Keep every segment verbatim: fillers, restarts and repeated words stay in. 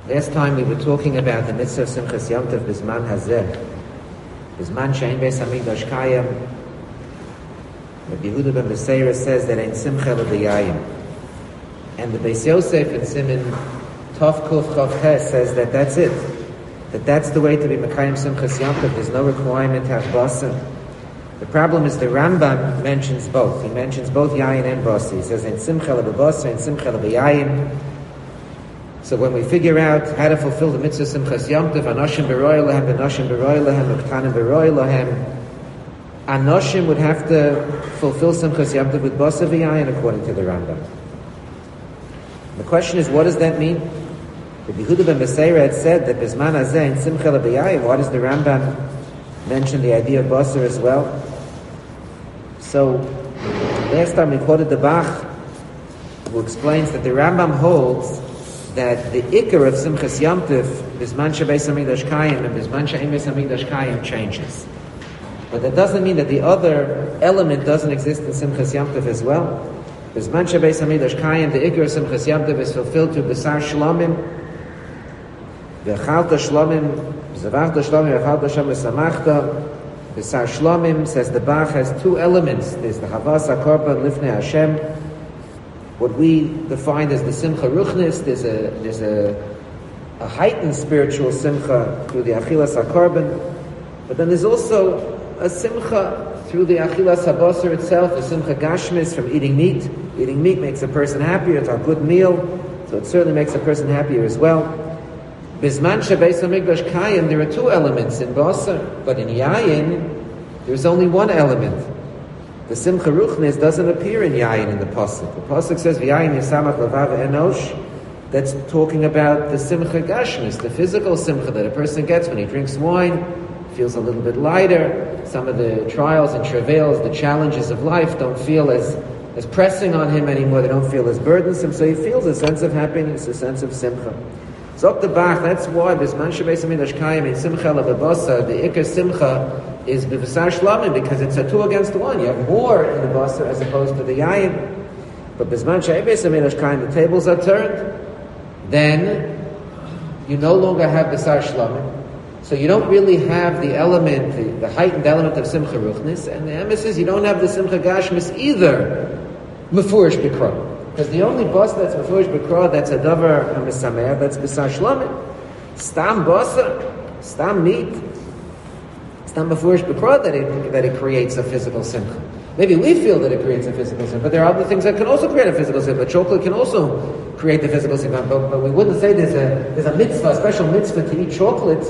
Last time we were talking about the mitzvah of Simchas Yom Tov Bizman Hazeh. Bizman She'ein Beis Hamikdash Kayim. Rabbi Yehuda ben Beseira says that Ein Simcha L'B'Yayim. And the Beis Yosef in Siman Tov Kuf Chav Ches says that that's it. That that's the way to be Mekayim Simchas Yom Tov. There's no requirement to have Basar. The problem is the Rambam mentions both. He mentions both Yayin and Basar. He says Ein Simcha L'B'Basar, Ein Simcha L'B'Yayim. So when we figure out how to fulfill the mitzvah Simchas Yom Tov, Anoshim B'Roy Lahem, Anoshim B'Roy Lahem, Uktanim B'Roy Lahem, Anoshim would have to fulfill Simchas Yom Tov with Basar V'Yayin according to the Rambam. The question is, what does that mean? Rabbi Yehuda ben Beseira had said that Bizman Hazeh in Simcha L'B'Yayim. Why does the Rambam mention the idea of Basar as well? So last time we quoted the Bach, who explains that the Rambam holds that the Iker of Simchas Yom Tov, Bizman She'beis Hamikdash Kayim and Bizman She'ein Beis Hamikdash Kayim changes. But that doesn't mean that the other element doesn't exist in Simchas Yom Tov as well. Bizman She'beis Hamikdash Kayim, the Iker of Simchas Yom Tov is fulfilled through B'sar Shlomim, V'chalta Shlomim, Zavachta Shlomim, V'chalta Shlomim, V'samachta. B'sar Shlomim, says the Bach, has two elements. There's the Havas HaKorban Lifnei Hashem, what we define as the Simcha Ruchnis. There's a there's a, a heightened spiritual Simcha through the Achilas HaKorban, but then there's also a Simcha through the Achilas HaBasar itself, a Simcha Gashmis from eating meat. Eating meat makes a person happier. It's a good meal, so it certainly makes a person happier as well. Bizman She'beis Hamikdash Kayim, there are two elements in Basar, but in Yayin, there's only one element. The Simcha Ruchnis doesn't appear in Yayin in the Pasuk. The Pasuk says, V'yayin yisamach levav enosh. That's talking about the Simcha Gashmis, the physical Simcha that a person gets when he drinks wine, feels a little bit lighter. Some of the trials and travails, the challenges of life don't feel as, as pressing on him anymore. They don't feel as burdensome. So he feels a sense of happiness, a sense of Simcha. So up the Bach, that's why Bizman She'beis Hamikdash Kayim in Simcha L'B'Basar, the Iker Simcha is B'V'sar Shlomim, because it's a two against one. You have more in the Basar as opposed to the Yayin. But Bizman She'ein Beis Hamikdash Kayim, the tables are turned. Then you no longer have B'Sar Shlomim. So you don't really have the element, the, the heightened element of Simcha Ruchnis, and the emphasis, you don't have the Simcha Gashmis either, Mefurish B'Kra. Because the only Basar that's Mefurish B'Kra, that's a Davar HaMesameach, that's B'Sar Shlomim. Stam Basar, Stam meat, Stam Mefurish B'Kra that it, that it creates a physical Simcha. Maybe we feel that it creates a physical Simcha, but there are other things that can also create a physical Simcha. Chocolate can also create the physical Simcha, but, but we wouldn't say there's a, there's a mitzvah, a special mitzvah to eat chocolate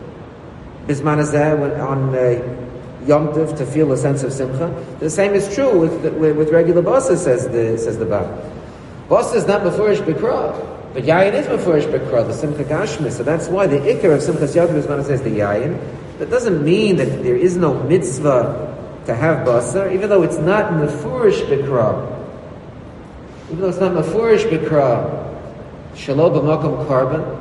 Bizman Hazeh on uh, Yom Tov to feel a sense of Simcha. The same is true with with, with regular Basar, says the says the Bach. Basar is not Mefurish B'Kra, but Yayin is Mefurish B'Kra, the Simcha Gashmis. So that's why the Iker of Simchas Yom Tov Bizman Hazeh is the Yayin. That doesn't mean that there is no mitzvah to have Basar, even though it's not Mefurish B'Kra. Even though it's not Mefurish B'Kra, Shalom B'Makom Korban.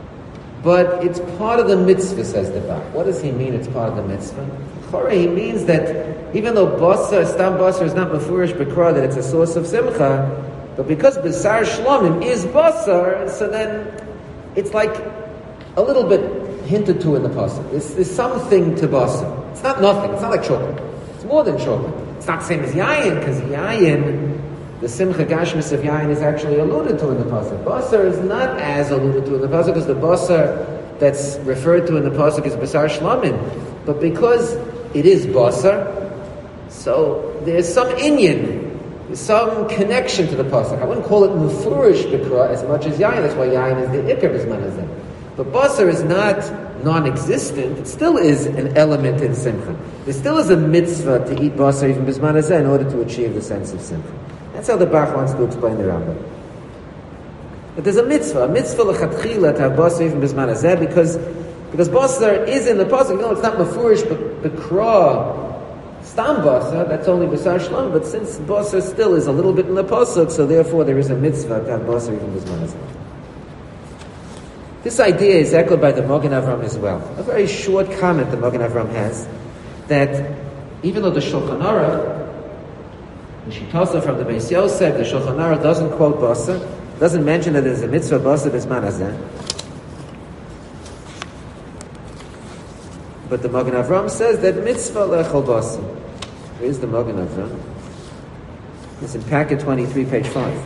But it's part of the mitzvah, says the Bach. What does he mean it's part of the mitzvah? He means that even though Basar, Stam Basar is not Mefurish B'Kra, that it's a source of Simcha, but because B'Sar Shlomim is Basar, so then it's like a little bit hinted to in the Pasuk. There's, there's something to Basar. It's not nothing. It's not like chocolate. It's more than chocolate. It's not the same as Yayin, because Yayin, the Simcha Gashmis of Yayin, is actually alluded to in the Pasuk. Basar is not as alluded to in the Pasuk, because the Basar that's referred to in the Pasuk is B'Sar Shlomim. But because it is Basar, so there's some inyan, there's some connection to the Pasuk. I wouldn't call it Mefurish B'Kra as much as Yayin. That's why Yayin is the Iker Bizman Hazeh. But Basar is not non-existent. It still is an element in Simcha. There still is a mitzvah to eat Basar even Bizman Hazeh in order to achieve the sense of Simcha. That's how the Bach wants to explain the Rambam. But there's a mitzvah, a mitzvah l'chatchila to have Basar even Bizman Hazeh, because because Basar is in the pasuk. You know, it's not Mefurish B'Kra, Stam Basar. That's only B'Sar Shlom. But since Basar still is a little bit in the pasuk, so therefore there is a mitzvah to have Basar even Bizman Hazeh. This idea is echoed by the Magen Avram as well. A very short comment the Magen Avram has that even though the Shulchan Aruch, the Shitasa from the Beis Yosef, the Shulchan Aruch doesn't quote Basar, doesn't mention that there's a mitzvah Basar Bizman Hazeh. But the Magen Avram says that mitzvah lechol basar. Where's the Magen Avram? It's in packet twenty-three, page five.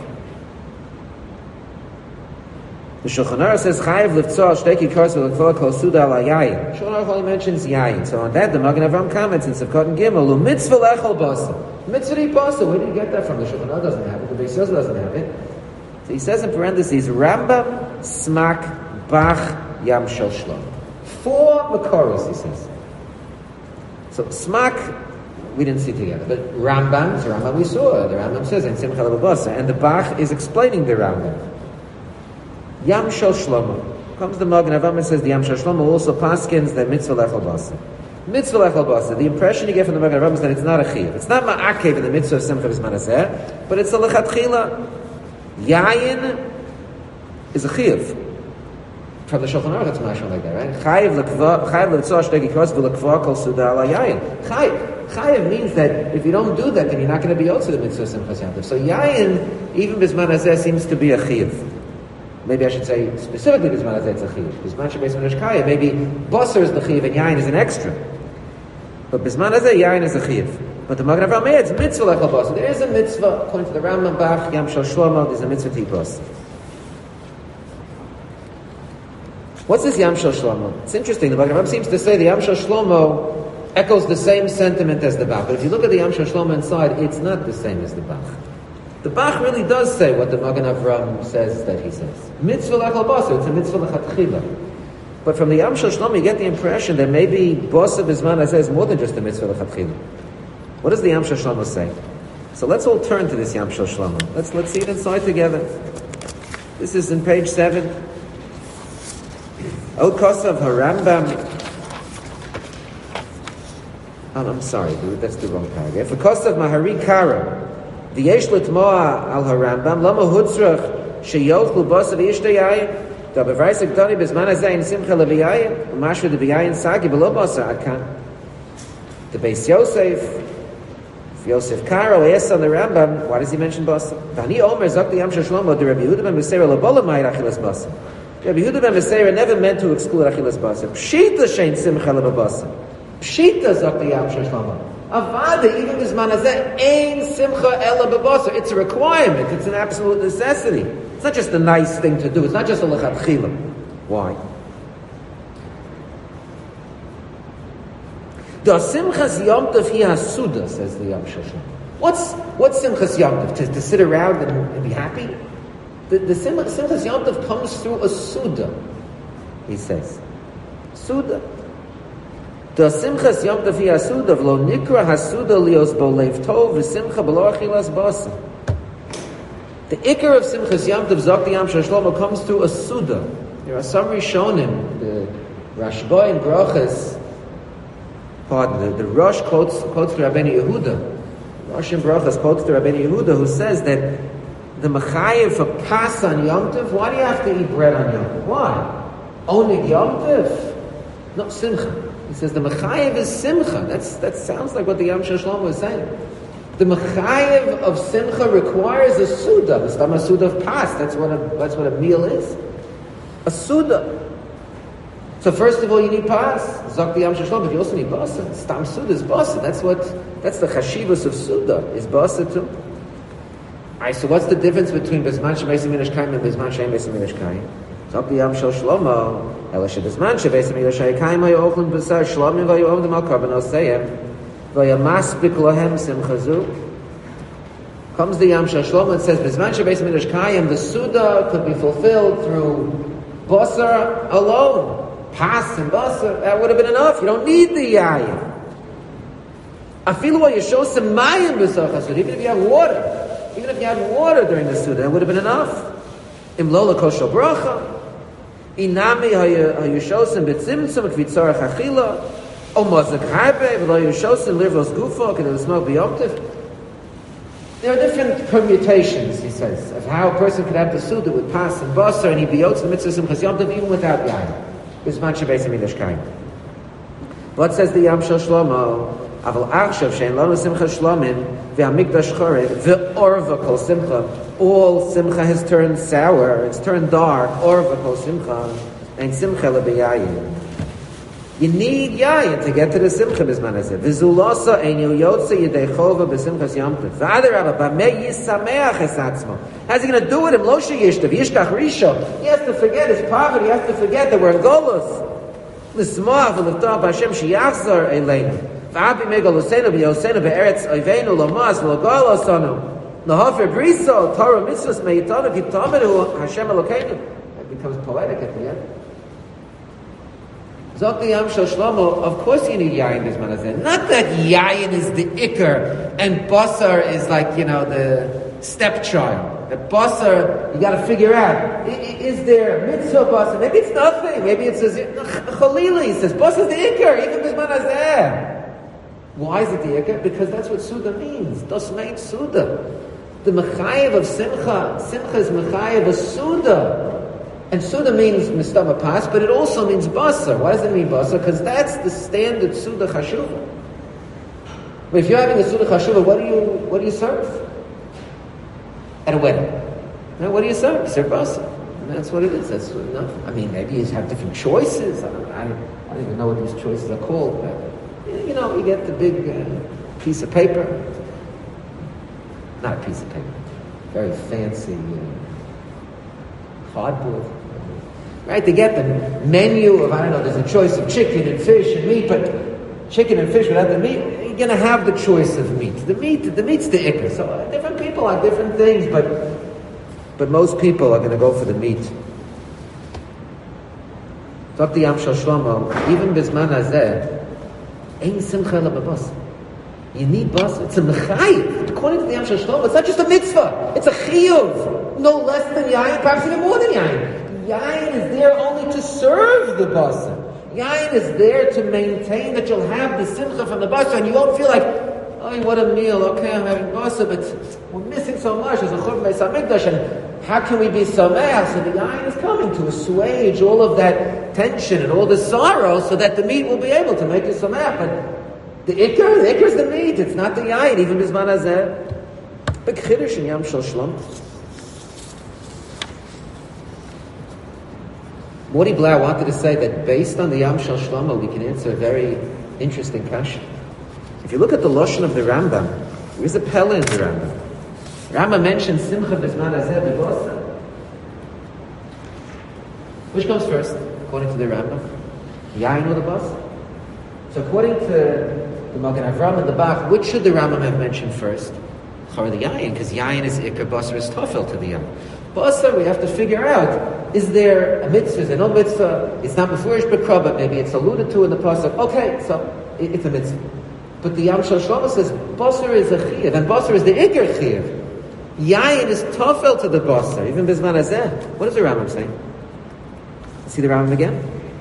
The Shulchan Aruch says chayiv liftzah shteki kars v'lekvah kol suda ala yayin. Shulchan Aruch only mentions yayin. So on that, the Magen Avram comments in Sivkot and Gimel, lu mitzvah lechol basar. Mitzvah basar. Where did you get that from? The Shulchan Aruch doesn't have it. The Beis Yosef doesn't have it. So he says in parentheses, Rambam, Smak, Bach, Yam Shel Shlom. Four Makoros, he says. So Smak, we didn't see together. But Rambam, the Rambam we saw. The Rambam says in Simcha Lebasa. And the Bach is explaining the Rambam. Yam Shel Shlomo. Comes the Magen Avram and says the Yam Shel Shlomo also paskins that mitzvah lechol basar. Mitzvah lechol basar. The impression you get from the Magen Avram is that it's not a chiyuv. It's not ma'akev in the mitzvah of Simcha B'zman Hazeh, but it's a lechatchila. Yayin is a chiyuv. From the Shulchan Aruch, it's mashal like that, right? Chayiv lekva, chayiv letzah shtegi kos v'lekva kol suda ala yayin. Chayiv. Chayiv means that if you don't do that, then you're not going to be also the mitzvah of Simchas Yom Tov. So yayin, even B'zman Hazeh, seems to be a chiyuv. Maybe I should say specifically B'zman Hazeh it's a chiyuv. B'zman shebeis minashkaya, maybe basar is the chiyuv and yayin is an extra. But B'zman Hazeh, yayin is a chiyuv. But the Magen Avram adds mitzvah lechol basar. There is a mitzvah, according to the Rambam Bach, Yam Shel Shlomo, there's a mitzvah to eat basar. What's this Yam Shel Shlomo? It's interesting. The Magen Avram seems to say the Yam Shel Shlomo echoes the same sentiment as the Bach. But if you look at the Yam Shel Shlomo inside, it's not the same as the Bach. The Bach really does say what the Magen Avram says that he says. Mitzvah lechol basar, it's a mitzvah lechatchila. But from the Yam Shel Shlomo, you get the impression that maybe basar b'zman hazeh is more than just a mitzvah lechatchila. What does the Yam Shel Shlomo say? So let's all turn to this Yam Shel Shlomo. Let's let's see it inside together. This is in page seven. Od Kosav HaRambam. Oh, I'm sorry, that's the wrong paragraph. For Kosav Mahari Kara, the Yesh L'Tmoa Al HaRambam, Lama Hutzrach Sheyochlu Bosav Yishtayayim, Da Bevraisik Doni B'zman Hazeh in Simcha Leviyayim, Umashu Deviyayin Sagi B'lo Bosav Akan. The Beis Yosef, Yosef Karo, yes, on the Rambam, why does he mention basar? Vani Omer Zok the Yam Shel Shlomo, the Rabbi Yehuda ben Meseira Lobola Ma'ir Achilas basar. Rabbi Yehuda ben Meseira never meant to exclude Achilas basar. Pshita shein simcha lebasar. Pshita Zok the Yam Shel Shlomo. Avada, even B'zman Hazeh, ein simcha ela b'basar. It's a requirement. It's an absolute necessity. It's not just a nice thing to do. It's not just a lechatchila. Why? The Simchas Yom Tov hi hasuda, says the Yam Shel Shlomo. What's what's Simchas Yom Tov? To, to sit around and, and be happy? The, the Sim, Simchas Yom Tov comes through a suda, he says. Suda. The Simchas Yom Tov hi hasuda, v'lo nikra hasuda lios bo lev tov v'simcha b'lo achilas basar. The ikar of Simchas Yom Tov, Zok the Yam Shel Shlomo, comes through a suda. There are some Rishonim, the Rashba and Brachas. Pardon, the, the Rosh quotes, quotes to Rabbeinu Yehuda. Rosh and Brachas quotes to Rabbeinu Yehuda, who says that the Mechayev for Pas on Yom Tov, why do you have to eat bread on Yom Tov? Why? Only Yom Tov? No, Simcha. He says the Mechayev is Simcha. That's, that sounds like what the Yam Shel Shlomo is saying. The Mechayev of Simcha requires a Suda. The Stam Suda of Pas. That's what a, that's what a meal is. A Suda. So first of all, you need pas, Zok the Yam Shel Shlomo, but you also need basa. Stam Suda is basa. That's what, that's the chashivas of Suda, is basa too. Alright, so what's the difference between B'zman Shebeis Hamidrash Kayim and B'zman She'ein Beis Hamidrash Kayim? Zok the Yam Shel Shlomo, Ela Sheb'zman Shebeis Hamidrash Kayim hayu ochlin b'sar shlomim vayu omdim al karbanos seyem vayu maspik lohem simchazu. Comes the Yam Shel Shlomo and says B'zman Shebeis Hamidrash Kayim, the Suda could be fulfilled through basar alone. Pas and basar, that would have been enough. You don't need the yayin. Afilu while you show some mayim b'sar chasud, even if you have water, even if you had water during the suda, that would have been enough. Im lola kosher bracha, inami hayu shosim b'tzimtzum kvitzarach achila, o mazak harbe v'lo yushosim livros gufo kedel smoke b'yomtiv. There are different permutations, he says, of how a person could have the suda with pas and basar, and he'd be yotz the mitzvah simchas yom tov even without yayin. B'zman shebeis hamidrash kayim. What says the Yam Shel Shlomo? Aval achshav shein lanu simcha shlomim ve'hamikdash chorev ve'orva kol simcha. All simcha has turned sour. It's turned dark. Orva kol simcha. And simcha lebeyayin. You need yayin to get to the simcha bisman hazeh. V'zulasa ein yotze yedei chova b'simchas Yom Tov. V'adarabba b'mei yisameach es atzmo. How's he going to do with him? Lo sheyishtav yishkach risho. He has to forget his poverty. He has to forget that we're in Golus. L'smoach v'liftoach b'Hashem sheyachzor eleinu. V'abi megolosenu b'yosenu be'eretz oivenu lomas v'logolosonu. L'hofer briso Torah mitzvos me'yitonu k'tomenu Hashem Elokeinu. It becomes poetic at the end. Zok the Yam Shel Shlomo, of course you need yayin bisman hazeh. Not that yayin is the ikar and basar is like, you know, the stepchild. That basar, you got to figure out, is there mitzvah basar? Maybe it's nothing. Maybe it says, Chalili says, basar is the ikar, even bisman hazeh. Why is it the ikar? Because that's what Suda means. Das meint Suda. The mechayev of simcha, simcha is mechayev of Suda. And Suda means mistama pas, but it also means basar. Why does it mean basar? Because that's the standard Suda chashuva. But if you're having a Suda chashuva, what do you what do you serve? At a wedding. Now, what do you serve? You serve basar. And that's what it is. That's enough. I mean, maybe you have different choices. I don't, I don't, I don't even know what these choices are called. But, you know, you get the big uh, piece of paper. Not a piece of paper. Very fancy uh, cardboard. Right, to get the menu of, I don't know, there's a choice of chicken and fish and meat, but chicken and fish without the meat, you're going to have the choice of meat. The meat, the meat's the ikar. So uh, different people have different things, but but most people are going to go for the meat. Talk to Yam Shel Shlomo, even bisman hazeh, ein simcha ela b'basar. You need basar. It's a mechayiv. According to the Yam Shel Shlomo, it's not just a mitzvah. It's a chiyuv. No less than yayin, perhaps even more than yayin. Yayin is there only to serve the basar. Yayin is there to maintain that you'll have the simcha from the basar, and you won't feel like, oh, what a meal. Okay, I'm having basar, but we're missing so much. There's a churban beis hamikdash, and how can we be sameach? So the yayin is coming to assuage all of that tension and all the sorrow, so that the meat will be able to make you sameach. But the ikar, the ikar is the meat. It's not the yayin. Even bisman hazeh. Big chiddush in Yam Shel Shlomo. Morty Blau wanted to say that based on the Yam Shel Shlomo, we can answer a very interesting question. If you look at the Lashon of the Rambam, there is a pella in the Rambam. Rambam mentions Simcha Bisman Hazeh B'Basar. Which comes first, according to the Rambam? Yayin or the Basar? So according to the Magen Avram and the Bach, which should the Rambam have mentioned first? Char the Yayin, because Yayin is Ikar, Basar is Tofel to the Yam. Basar, we have to figure out, is there a mitzvah, is there no mitzvah? It's not Mefurish B'Kra, but maybe it's alluded to in the Pasuk. Okay, so it, it's a mitzvah. But the Yam Shel Shlomo says, Basar is a Chiyuv, and Basar is the Ikar Chiyuv. Yayin is Tofel to the Basar, even Bisman Hazeh. What does the Rambam say? See the Rambam again?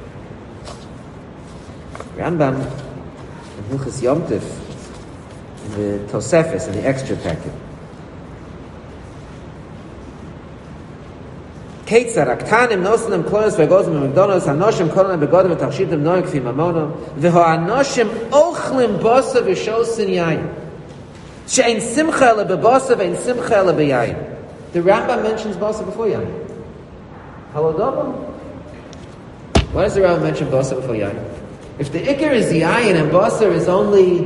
Rambam, in Hilchos Yom Tov, in the Tosefes, in the extra packet. Ketzar aktanim noslim kloros v'gozim v'migdonos hanoshim kolam begodim v'tachshitim noy kfi mamono v'ho hanoshim ochlim basa v'shosin yayin she'ein simcha ele b'basa v'ein simcha ele b'yayin. The Rambam mentions basa before yayin. Halodobam. Why does the Rambam mention basa before yayin? If the ikar is yayin and basa is only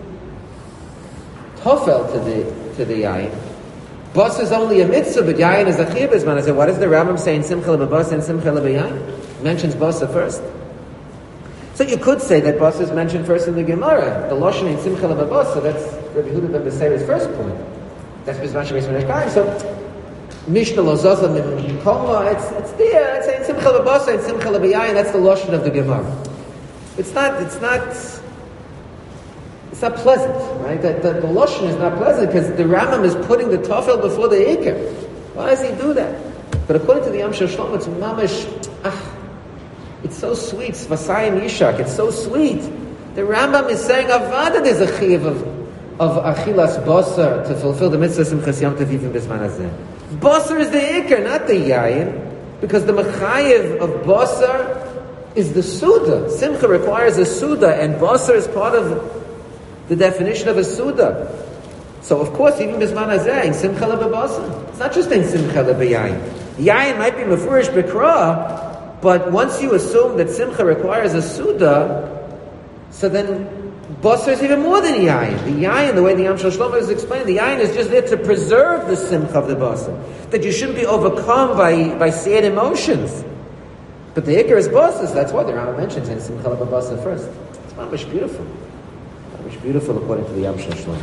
tofel to the to the yayin, Basar is only a mitzvah, but yayin is a chiyuv bisman hazeh. What does the Rambam say in Simcha lebasar and Simcha lebeyayin? Mentions basar first. So you could say that basar is mentioned first in the Gemara. The lashon in Simcha lebasar, that's Rabbi Yehuda ben Beseira's first point. That's bisman shebeis menashkayim. So Mishnah lo zaza min koma. It's it's there. It's in Simcha lebasar and Simcha lebeyayin. That's the lashon of the Gemara. It's not. It's not. It's not pleasant, right? That the, the lashon is not pleasant because the Rambam is putting the tofel before the ikar. Why does he do that? But according to the Yam Shel Shlomo, it's mamash. Ah, it's so sweet. Svasayim Yishak. It's so sweet. The Rambam is saying avada there's a chiyuv of of achilas basar to fulfill the mitzvah simchas yom tov even bisman hazeh. Basar is the ikar, not the yayin, because the mechayev of basar is the suda. Simcha requires a suda, and basar is part of the definition of a suda. So of course, even bisman hazeh, in simcha lebasar, it's not just in simcha lebeyayin. Yayin might be mefurish b'kra, but once you assume that simcha requires a suda, so then basar is even more than yayin. The yayin, the way the Yam Shel Shlomo is explained, the yayin is just there to preserve the simcha of the basar. That you shouldn't be overcome by, by sad emotions. But the ikar is basar, so that's why the Rambam mentions in simcha of basar first. It's mamish beautiful. Mamish beautiful according to the Yam Shel Shlomo.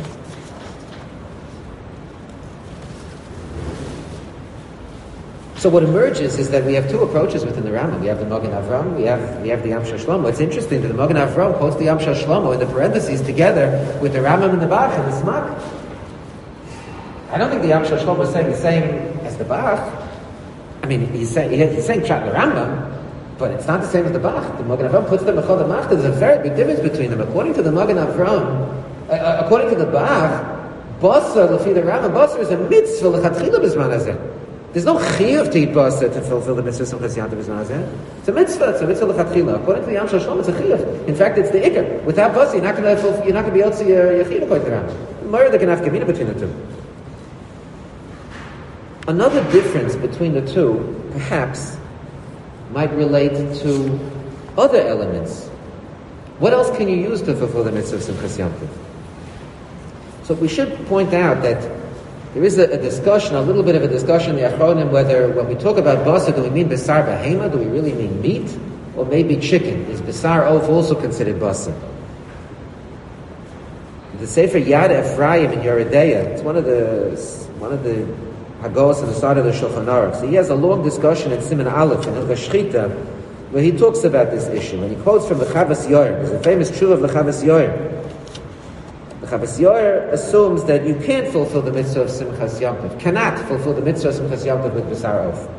So what emerges is that we have two approaches within the Rambam. We have the Magen Avram, we have we have the Yam Shel Shlomo. It's interesting that the Magen Avram quotes the Yam Shel Shlomo in the parentheses together with the Rambam and the Bach and the Smak. I don't think the Yam Shel Shlomo is saying the same as the Bach. I mean, he's saying he's saying Pshat the Rambam, but it's not the same as the Bach. The Magen Avram puts them Bechol Machta. There's a very big difference between them. According to the Magen Avram, uh, according to the Bach, Basar lefi the Rambam, Basar is a mitzvah lechatchila b'zman hazeh. There's no chiyuv to eat basar to fulfill the mitzvah of Simchas Yantav b'zman hazeh. It's a mitzvah. It's a mitzvah lechatchila. According to the Yam Shel Shlomo, it's a chiyuv. In fact, it's the ikar. Without basar, you're not going to you're not going to be able to your your chiyuv according to the Rambam. Murder they can have kavina between the two. Another difference between the two, perhaps, might relate to other elements. What else can you use to fulfill the mitzvah of Simchas Yantav? So we should point out that there is a, a discussion, a little bit of a discussion in the Achronim, whether when we talk about basar, do we mean besar behema, do we really mean meat, or maybe chicken? Is besar oaf also considered basar? The Sefer Yad Ephraim in Yeridea, it's one of the one of the Hagos on the side of the Shulchan Aruch. So he has a long discussion in Siman Aleph in Hilchos Shchita, where he talks about this issue, and he quotes from the Chavas Yoyer. There's a famous tshuva of the Chavas Yoyer. The Chavas Yoyer assumes that you can't fulfill the mitzvah of Simchas Yom Tov, cannot fulfill the mitzvah of Simchas Yom Tov with B'sar Of.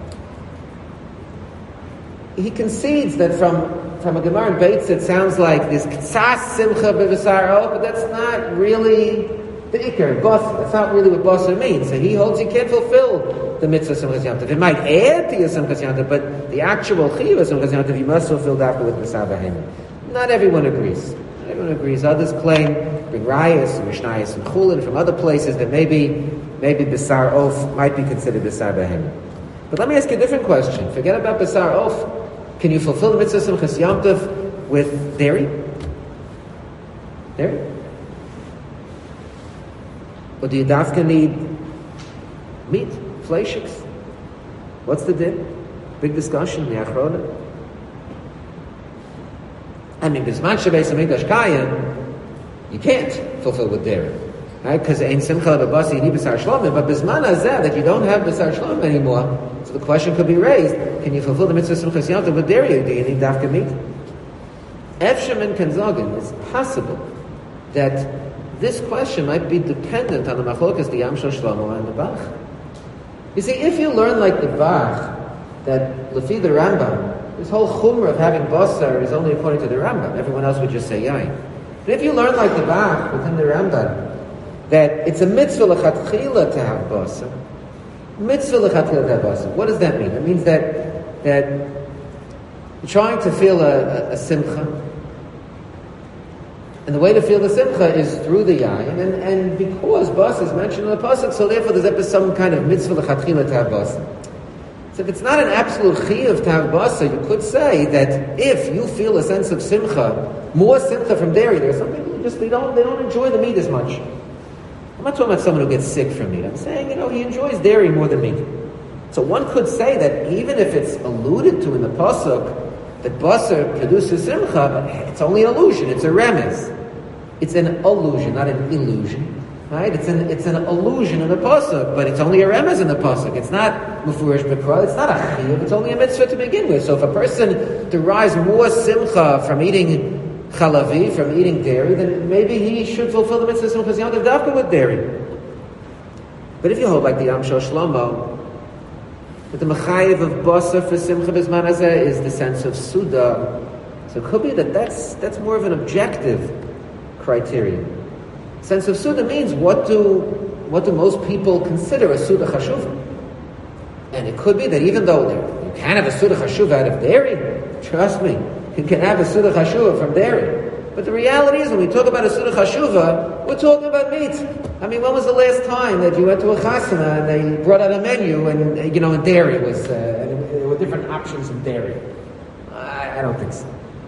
He concedes that from, from a Gemara in Beitz it sounds like this K'tzas Simcha B'B'sar Of, but that's not really the Iker. That's not really what Basar means. So he holds you can't fulfill the mitzvah of Simchas Yom Tov. It might add to your Simchas Yom Tov, but the actual Chiyuv of Simchas Yom Tov you must fulfill after with B'sar Behema. Not everyone agrees. Everyone agrees. Others claim, bring Rayas and Mishnayos and Chulin from other places that maybe maybe B'sar Of might be considered B'sar Behema. But let me ask you a different question. Forget about B'sar Of. Can you fulfill the mitzvah of Simchas Yom Tov with dairy? Dairy? Or do you dafka need meat? Fleishiks? What's the din? Big discussion in the Achronim. I mean, Bisman Shabbos Hamikdash Kayim, you can't fulfill with dairy, right? Because ain't simcha b'basi you need b'sar shlomim. But Bisman Hazeh that you don't have b'sar shlomim anymore, so the question could be raised: can you fulfill the mitzvah of Simchas Yom Tov with dairy? Or do you need dafka meat? Efshem and Kanzogin, it's possible that this question might be dependent on the machlokas the Yam Shel Shlomo and the Bach. You see, if you learn like the Bach that lefi the Rambam, this whole chumrah of having basar is only according to the Rambam. Everyone else would just say yain. But if you learn like the Bach within the Rambam, that it's a mitzvah lechatchila to have basar, mitzvah lechatchila to have basar, what does that mean? It means that that you're trying to feel a, a, a simcha, and the way to feel the simcha is through the yain, and, and because basar is mentioned in the pasuk, so therefore there's some kind of mitzvah lechatchila to have basar. So if it's not an absolute chiyuv to have basar, you could say that if you feel a sense of simcha, more simcha from dairy, there are some people who just they don't they don't enjoy the meat as much. I'm not talking about someone who gets sick from meat. I'm saying, you know, he enjoys dairy more than meat. So one could say that even if it's alluded to in the pasuk that basar produces simcha, but it's only an illusion. It's a remez. It's an illusion, not an illusion. Right? It's an it's an illusion in the pasuk, but it's only a remez in the pasuk. It's not mufurish b'kra. It's not a chiyuv. It's only a mitzvah to begin with. So if a person derives more simcha from eating chalavi, from eating dairy, then maybe he should fulfill the mitzvah of simchas yom tov dafka with dairy. But if you hold like the Yam Shel Shlomo, that the mechayev of basar for simcha b'zman hazeh is the sense of suda, so it could be that that's that's more of an objective criterion. Sense of suda means what do what do most people consider a suda chashuva, and it could be that even though you can have a suda chashuva out of dairy, trust me, you can have a suda chashuva from dairy. But the reality is, when we talk about a suda chashuva, we're talking about meat. I mean, when was the last time that you went to a chasana and they brought out a menu and you know, and dairy was uh, and there were different options of dairy? I don't think so.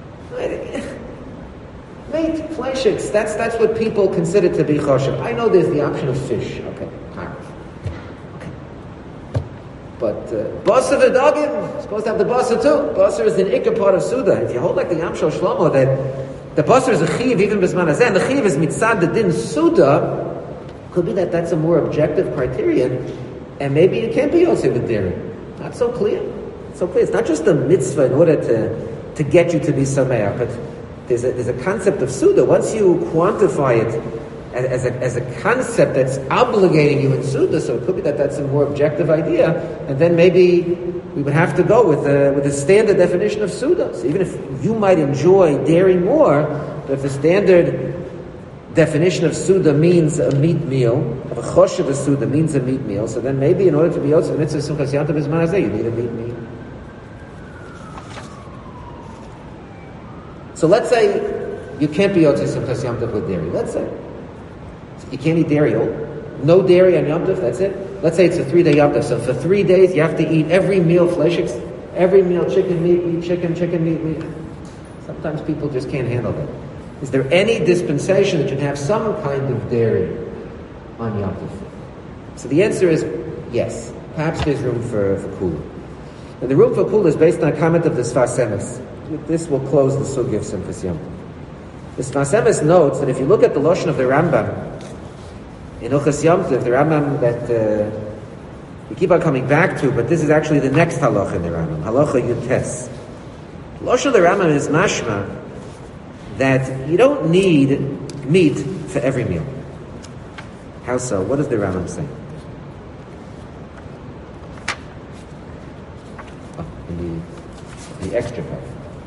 Meat, fleishiks, that's that's what people consider to be choshev. I know there's the option of fish. Okay, fine. Okay. But basar v'dagim, uh, supposed to have the basar too. Basar is an ikar part of Suda. If you hold like the Yam Shel Shlomo, that the basar is a chiv even b'zman hazeh, and the chiv is mitzad the din Suda, could be that that's a more objective criterion, and maybe it can't be yosef with dairy. Not so clear. So clear. It's not just a mitzvah in order to, to get you to be sameach, but there's a, there's a concept of Suda. Once you quantify it as, as, a, as a concept that's obligating you in Suda, so it could be that that's a more objective idea, and then maybe we would have to go with a, with a standard definition of Suda. So even if you might enjoy dairy more, but if the standard definition of Suda means a meat meal, of a choshev of Suda means a meat meal, so then maybe in order to be Yosef Mitzvah Simchas Yom Tov B'zman Hazeh, you need a meat meal. So let's say you can't be Yosef Simchas Yom Tov with dairy. Let's say you can't eat dairy. No dairy on Yom Tov, that's it. Let's say it's a three-day Yom Tov. So for three days you have to eat every meal fleishiks, every meal chicken, meat, meat, chicken, chicken, meat, meat. Sometimes people just can't handle that. Is there any dispensation that should have some kind of dairy on Yom Tov? So the answer is yes. Perhaps there's room for, for kula. And the room for kula is based on a comment of the Sfas Emes. This will close the sugi of Simchas Yom Tov. The Sfas Emes notes that if you look at the Lashon of the Rambam, in Hilchos Yom Tov, the Rambam that uh, we keep on coming back to, but this is actually the next halacha in the Rambam, halacha Yutes. The Lashon of the Rambam is mashma that you don't need meat for every meal. How so? What does the Rambam say? Oh, in the, the extra part.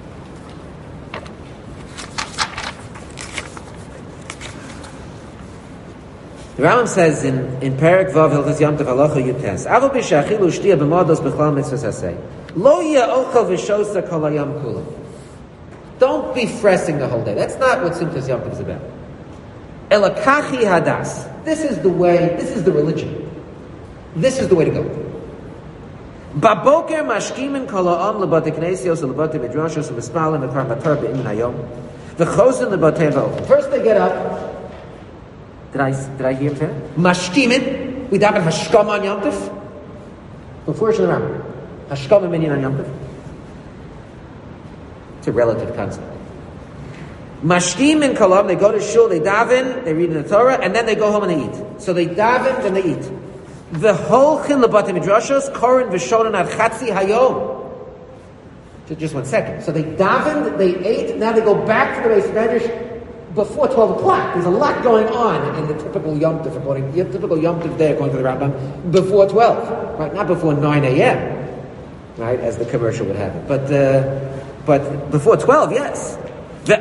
The Rambam says in, in Perek Vav Hilchos Yom Tov halacha Yutes, Avo b'she'achilu shtiya b'modos b'chlal mitzvos hasei, lo yeh ochel v'shosa kol hayom kulam. Don't be fressing the whole day. That's not what Simchas Yom Tov is about. Elakachi hadas. This is the way, this is the religion. This is the way to go. Baboker mashkimin kol ha'am lebate knesios lebate midrashos u'mispalim v'kar matar be'imin hayom v'chosin lebate v'ofen. First they get up. Did I, did I hear him say that? Mashkimin. We daven hashkama on Yom Tov. Before Shalom. Hashkama minyan on Yom Tov. It's a relative concept. Mashkim and kalam, they go to shul, they daven, they read in the Torah, and then they go home and they eat. So they daven, then they eat. V'holchin lebate midrashos, korin v'shonan ad chatzi hayom. Just one second. So they davened, they ate, now they go back to the Beis Medrash before twelve o'clock. There's a lot going on in the typical Yom Tov, according to the typical Yom Tov day, according to the Rambam, before twelve. Right? Not before nine a.m., right, as the commercial would have it. But, uh, But before twelve, yes. The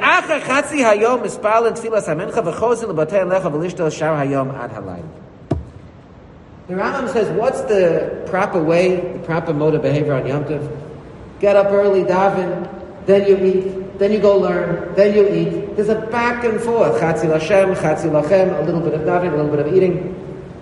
Rambam says, what's the proper way, the proper mode of behavior on Yom Tov? Get up early, daven, then you eat, then you go learn, then you eat. There's a back and forth. Chatzi Lashem, Chatzi Lachem, a little bit of davening, a little bit of eating.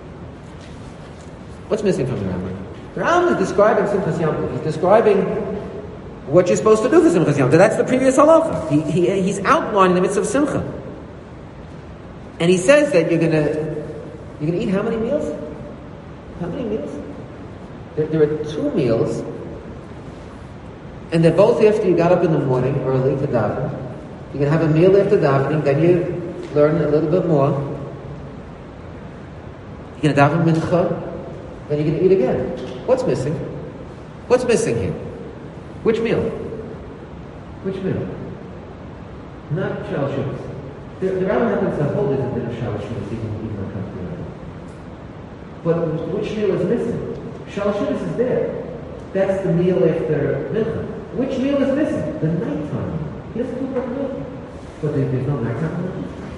What's missing from the Rambam? The Rambam is describing Simchas Yom Tov. He's describing what you're supposed to do for Simchas Yom Tov. That's the previous halacha. He, he, he's outlining the mitzvah of Simcha. And he says that you're going to you're gonna eat how many meals? How many meals? There, there are two meals, and they're both after you got up in the morning early to daven. You're going to have a meal after davening, then you learn a little bit more. You're going to daven mincha, then you're going to eat again. What's missing? What's missing here? Which meal? Which meal? Not Shal Shuvas. The, the Rambam happens to hold it a bit of Shal Shuvas, even when it comes to that. But which meal is missing? Shal Shuvas is there. That's the meal after Mincha. Which meal is missing? The nighttime meal. He doesn't talk about the meal. But there, there's no nighttime meal.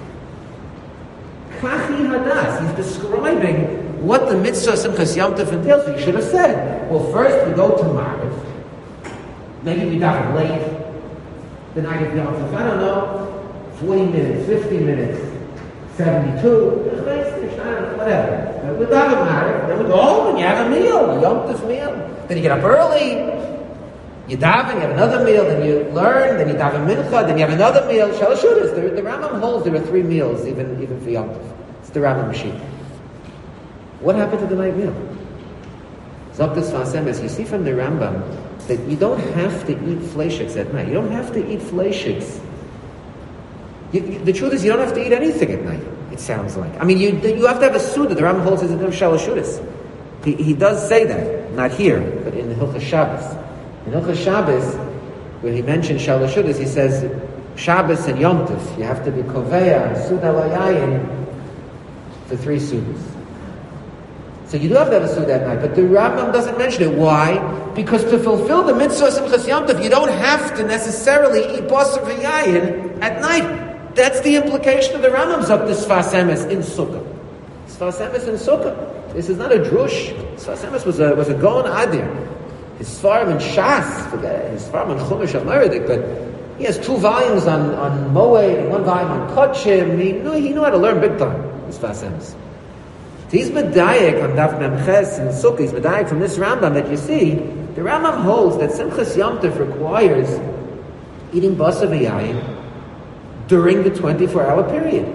Kachi Hadas. He's describing what the mitzvah of Simchas Yom Tov entails. So you should have said, well, first we go to Mariv. Maybe we daven late, the night of Yom Tov. I don't know, forty minutes, fifty minutes, seventy-two, whatever. We daven Mariv, then we go home and you have a meal, a Yom Tov meal. Then you get up early, You daven, you have another meal, then you learn, then you daven mincha, then you have another meal. Shalosh Seudas. The, the Rambam holds there are three meals, even even for Yom Tov. It's the Rambam Mashiach. What happened to the night meal? Zoktas Vasemes, you see from the Rambam that you don't have to eat fleishiks at night. You don't have to eat fleishiks. You, you, the truth is, you don't have to eat anything at night. It sounds like. I mean, you you have to have a suda. The Rambam holds as a din of Shalosh Seudas. He he does say that, not here, but in the Hilchos Shabbos. In Hilchos Shabbos, where he mentions Shalosh Seudas, he says Shabbos and Yom Tov, you have to be koveya suda layayin for three sudas. So you do have to have a suda at night, but the Rambam doesn't mention it. Why? Because to fulfill the mitzvah of Simchas Yom Tov, you don't have to necessarily eat basar v'yayin at night. That's the implication of the Rambam's up this Sfas Emes in Sukkah. Sfas Emes in Sukkah. This is not a drush. Sfas Emes was a was a Gaon Adir. His Sfarim and Shas, forget his Sfarim and Chumash of Meredith, but he has two volumes on on Moed and one volume on Kotchim. He knew he knew how to learn big time. This Sfas Emes. He's medayek on Daf Memches and Sukkah. He's medayek from this Rambam that you see. The Rambam holds that Simchas Yom Tov requires eating basar v'yayin during the twenty-four hour period.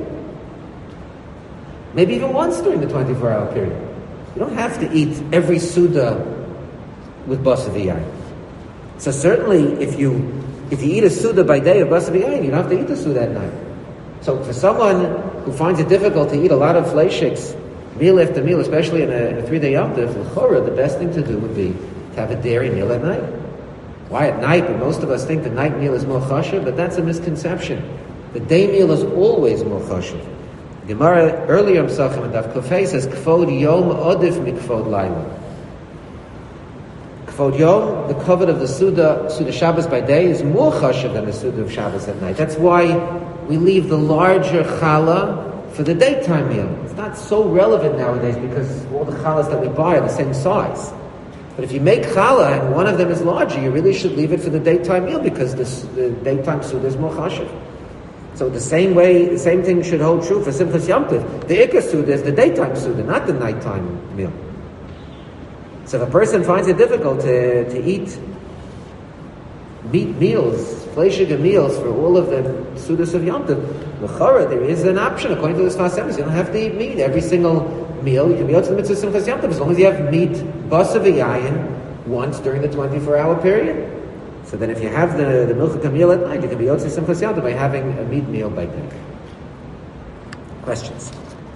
Maybe even once during the twenty-four hour period. You don't have to eat every Suda with basar v'yayin. So certainly if you if you eat a Suda by day of basar v'yayin, you don't have to eat the Suda at night. So for someone who finds it difficult to eat a lot of fleishiks, meal after meal, especially in a, in a three-day Yom Tov, l'chora, the best thing to do would be to have a dairy meal at night. Why at night? But most of us think the night meal is more chashuv, but that's a misconception. The day meal is always more chashuv. Gemara earlier in Pesachim and Daf Kofei says, K'fod Yom Odif Mikfod Laila. K'fod Yom, the covet of the Suda, Suda Shabbos by day, is more chashuv than the Suda of Shabbos at night. That's why we leave the larger challah for the daytime meal. It's not so relevant nowadays because all the challahs that we buy are the same size. But if you make challah and one of them is larger, you really should leave it for the daytime meal because this, the daytime Suda is more chashuv. So the same way, the same thing should hold true for Simchas Yom Tov. The Ikar Suda is the daytime Suda, not the nighttime meal. So if a person finds it difficult to, to eat meat meals, fleishiga meals for all of the Sudas of Yom Tov, l'chora, there is an option according to the Sfas Emes. You don't have to eat meat every single meal. You can be out to the mitzvah of Simchas Yom Tov as long as you have meat, basar v'yayin, once during the twenty-four hour period. So then if you have the, the milchika meal at night, you can be Yotzei Simchas Yom Tov by having a meat meal by day. Questions?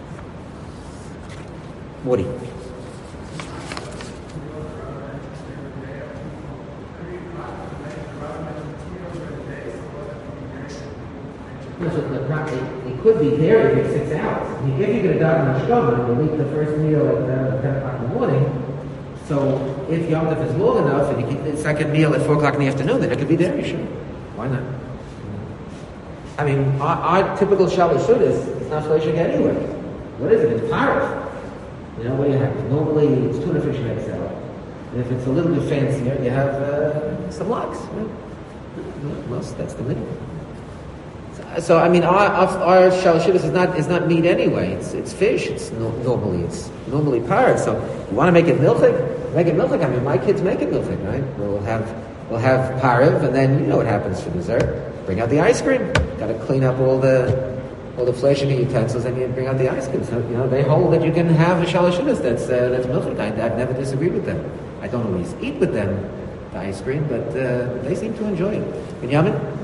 Woody? It could be dairy for six hours. If you're going to daven hashkama, you'll eat the first meal at uh, ten o'clock in the morning. So if Yom Tov is long enough and you get the second meal at four o'clock in the afternoon, then it could be dairy, sure. Why not? I mean, our, our typical Shalosh Seudas is not fleishik anyway. What is it? It's parach. You know, what do you have? Normally it's tuna fish and egg salad. And if it's a little bit fancier, you have uh, some lox. Right? Most, that's the minimum. So, so I mean, our our, our Shalosh Seudas is not is not meat anyway. It's it's fish. It's no, normally it's normally parach. So you want to make it milchik? Make it milchik. I mean, my kids make it milchik, right? We'll have we'll have parav, and then you know what happens for dessert. Bring out the ice cream. Got to clean up all the all the flesh and the utensils, and you bring out the ice cream. So you know they hold that you can have a Shalosh Seudas that's uh, that's milchik. I, I've never disagreed with them. I don't always eat with them the ice cream, but uh, they seem to enjoy it. Binyamin?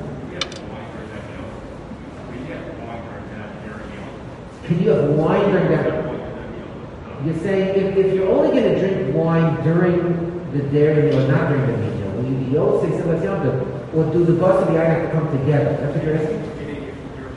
Can you have wine during that? You're saying if, if you're only going to drink wine during the dairy meal, not during the meat meal, will you be Yotzei Simchas Yom Tov, or do the basar v'yayin have to come together? That's what you're asking?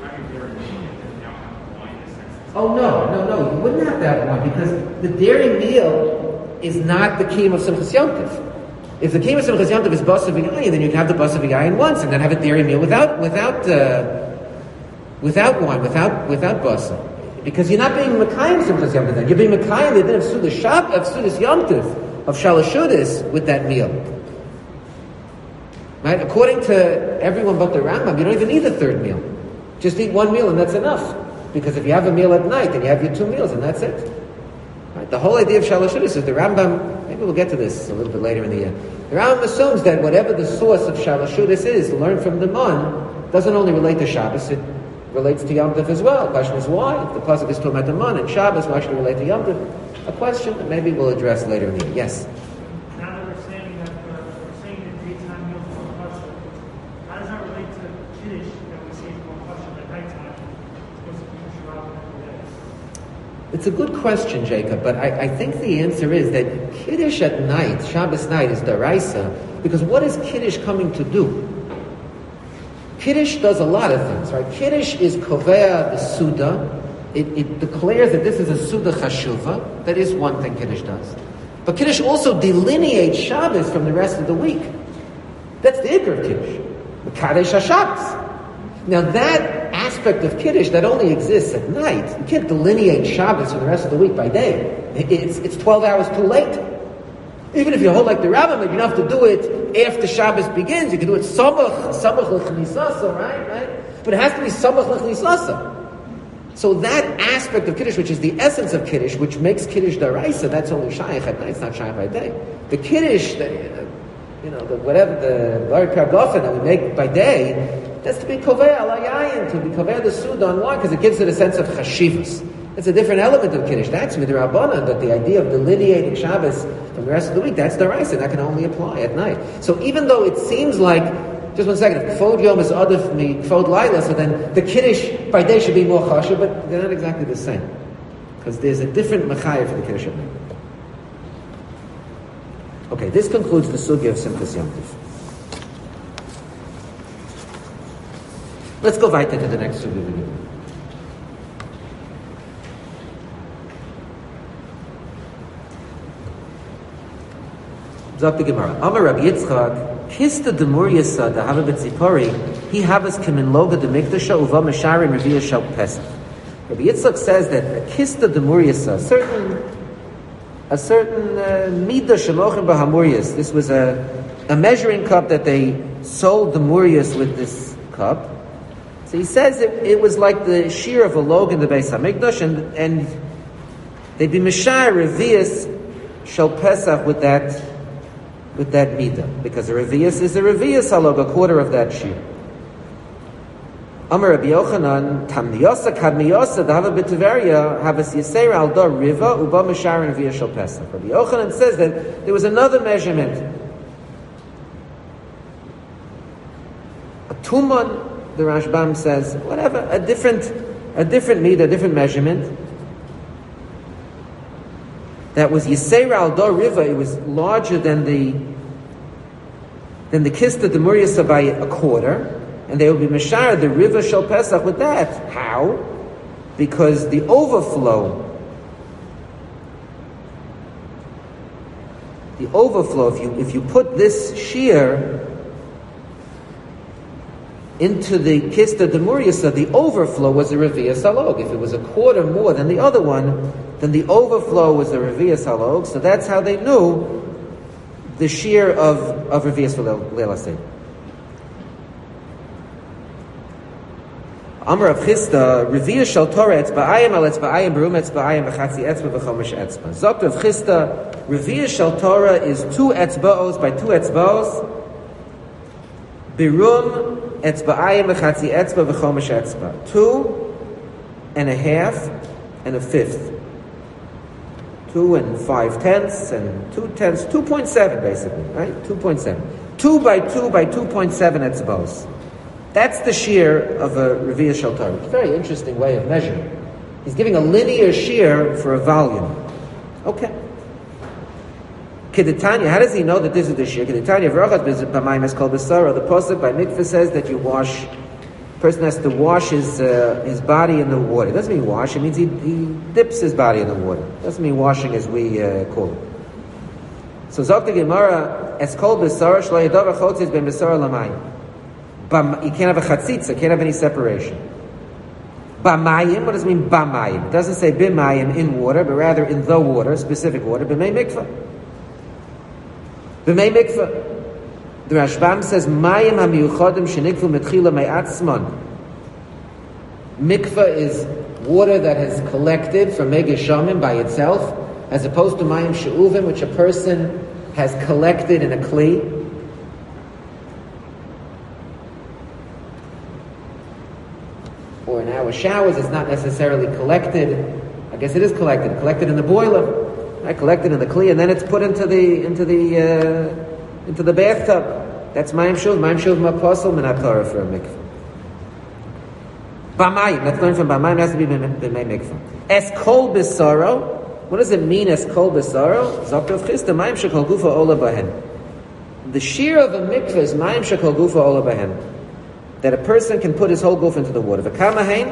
Oh no, no, no! You wouldn't have to have wine because the dairy meal is not the kiyum of Simchas Yom Tov. If the kiyum of Simchas Yom Tov is basar v'yayin, then you can have the basar v'yayin once and then have a dairy meal without without uh, without wine, without without basar. Because you're not being Mekayim Simchas Yom Tov then. You're being Mekayim the din of Suda Shab, of Sudas Yom Tov, of Shalosh Seudas with that meal. Right? According to everyone but the Rambam, you don't even need a third meal. Just eat one meal and that's enough. Because if you have a meal at night, then you have your two meals and that's it. Right? The whole idea of Shalashudas is the Rambam, maybe we'll get to this a little bit later in the year. The Rambam assumes that whatever the source of Shalashudas is, learned from the Mun, doesn't only relate to Shabbos, it relates to Yom Tov as well. The question is why? If the pasuk is talking about the Mun and Shabbos, why should it relate to Yom Tov? A question that maybe we'll address later in the year. Yes? Now that we're saying that uh, we're saying that daytime meals are more kosher, how does that relate to Kiddush that we say is more kosher at nighttime? It's supposed to be kosher out every day. It's a good question, Jacob, but I, I think the answer is that Kiddush at night, Shabbos night, is daraisa, because what is Kiddush coming to do? Kiddush does a lot of things, right? Kiddush is kovea the suda. It, it declares that this is a suda chashuva. That is one thing Kiddush does. But Kiddush also delineates Shabbos from the rest of the week. That's the ikar of Kiddush. Mekadesh HaShabbos. Now that aspect of Kiddush that only exists at night, you can't delineate Shabbos from the rest of the week by day. It's, it's twelve hours too late. Even if you hold like the Rambam, you don't have to do it after Shabbos begins. You can do it samach, samach l'chnisasa, right? Right? But it has to be samach l'chnisasa. So that aspect of Kiddush, which is the essence of Kiddush, which makes Kiddush daraisa, that's only shaykh at night, it's not shaykh by day. The Kiddush, the, you know, the, whatever, the Lari Pargofen that we make by day, that's to be koveh alayayin, to be koveh the sudan. Why? Because it gives it a sense of chashivas. It's a different element of Kiddush. That's midrabanan, that the idea of delineating Shabbos from the rest of the week, that's daraisa, that can only apply at night. So even though it seems like, just one second, if Kvod Yom is adif mi Kvod Laila, so then the Kiddush by day should be more chashuv, but they're not exactly the same. Because there's a different mechayah for the Kiddush at night. Okay, this concludes the sugya of Simchas Yom Tov. Let's go weiter to the next sugya. Zok the Gemara. Amar Rabbi Yitzchak, Kista Demuriasa, the Hava B'Tzipori, he havas kimin loga de Mikdasha uva Mesharin Reviya Shal Pesach. Rabbi Yitzchak says that a Kista Demuriasa, a certain, a certain uh, Midah Shemochim Bahamurias, this was a, a measuring cup that they sold the Murias with this cup. So he says it, it was like the shear of a log in the Beis HaMikdash, and, and they'd be Meshar Reviyas Shal Pesach with that with that midah, because a revius is a revius halog, a quarter of that shear. Amar Rabbi Yochanan, Tamniyosa Kadmiyosa, the Hava B'Tiveria, Havas Yisera al Dor Riva, Uba Meshar and Revius Shal Pesach. Rabbi Yochanan says that there was another measurement. A tuman, the Rashbam says, whatever, a different, a different midah, a different measurement. That was Yisera al Dor Riva. It was larger than the than the Kista Demuriasa by a quarter, and they would be Meshar the Riva Shal Pesach with that. How? Because the overflow, the overflow. If you if you put this shear into the Kista Demuriasa, the overflow was a Reviya Salog. If it was a quarter more than the other one, then the overflow was the Reviya Salog. So that's how they knew the shear of, of Reviya Leil HaSeder. Amar of Chista, Reviya Shal Torah Etzba'ayim al Etzba'ayim Berum Etzba'ayim V'chatzi Etzba V'chomesh Etzba. Zokt of Chista, Reviya Shal Torah is two Etzba'os by two Etzba'os. Berum Etzba'ayim V'chatzi Etzba V'chomesh Etzba. Two and a half and a fifth. Two and five tenths and two tenths, two point seven basically, right? Two point seven. Two by two by two point seven etzbos. That's the shear of a Reviya Shal Torah. It's a very interesting way of measuring. He's giving a linear shear for a volume. Okay. Kedetanya, how does he know that this is the shear? Kedetanya, v'rachat b'mayim es kol b'sara. The pasuk by mikveh says that you wash. Person has to wash his uh, his body in the water. It doesn't mean wash. It means he, he dips his body in the water. It doesn't mean washing as we uh, call it. So Zok the Gemara, es kol b'sara shlo yadav ha'chotzis ben b'sara l'mayim. You can't have a chatzitza. Can't have any separation. B'mayim. What does it mean b'mayim? It doesn't say b'mayim in water, but rather in the water, specific water. B'mei mikvah. B'mei mikvah. The Rashbam says, Mayim ha-miyuchodim shenikvu metchila me'atzman. Mikvah is water that has collected from Megashamim by itself. as opposed to mayim she'uvim, which a person has collected in a kli. Or in our showers, it's not necessarily collected. I guess it is collected, collected in the boiler, right? Collected in the kli, and then it's put into the into the uh, into the bathtub. That's mayim shuv. Mayim shuv ma'aposel min ha'torah for a mikveh. B'mayim. Let's learn from b'mayim. It has to be b'may mikveh. Es kol b'saro. What does it mean? Es kol b'saro? Zok Rav Chisda. Mayim shekol gufa ola bahen. The shear of a mikveh is mayim shekol gufa ola bahen. That a person can put his whole goof into the water. V'kama hein?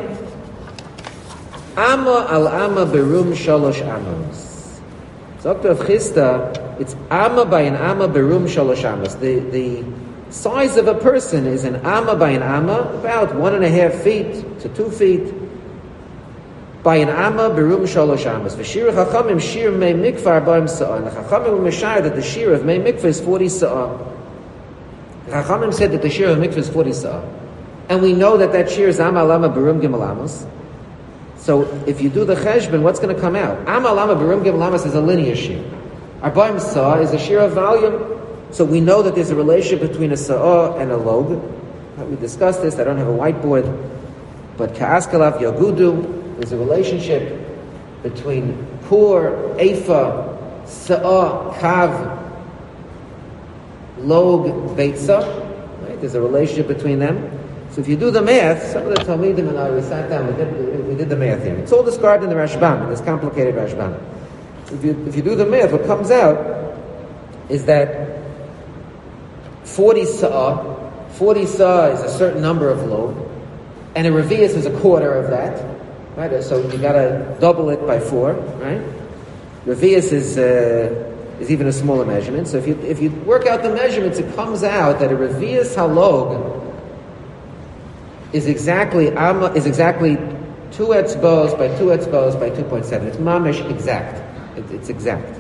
Amma al amma berum shalosh amos. Doctor of Chisda, it's amma by an amma berum shalosh amos. The the size of a person is an amma by an amma, about one and a half feet to two feet. By an amma berum shalosh amos. V'shir chachamim shir mei mikvah arba'im sa'ah. And the chachamim were meshayar that the shir of mei mikvah is forty sa'ah. The chachamim said that the shir of mikvah is forty sa'ah. And we know that that shir is amma al amma berum gimel amos. So if you do the cheshbon, what's going to come out? Amma lama berum gimel amos is a linear shear. Arba'im sa'ah is a shear of volume. So we know that there's a relationship between a sa'ah and a log. We discussed this. I don't have a whiteboard, but ka'askalav yagudu, there's a relationship between pur, efa, sa'ah, kav, log, beitza. Right? There's a relationship between them. So if you do the math, some of the Talmidim and I, we sat down, we did, we did the math here. It's all described in the Rashbam, in this complicated Rashbam. If you, if you do the math, what comes out is that forty sa'ah, forty sa'ah is a certain number of log, and a revius is a quarter of that, right? So you gotta double it by four, right? Revius is, uh, is even a smaller measurement. So if you, if you work out the measurements, it comes out that a revius halog is exactly is exactly two etzbos by two etzbos by two point seven. It's mamish exact. It, it's exact.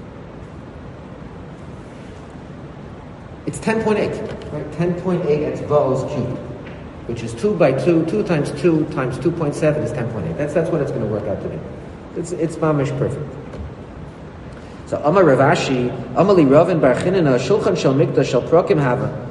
It's ten point eight. Right? ten point eight etzbos cubed, which is two by two. Two times two times two point seven is ten point eight. That's that's what it's going to work out to be. It's it's mamish perfect. So Amar Ravashi, Amali Ravin Bar Chinina, Shulchan Shel Mikdash Shel Prokim Hava.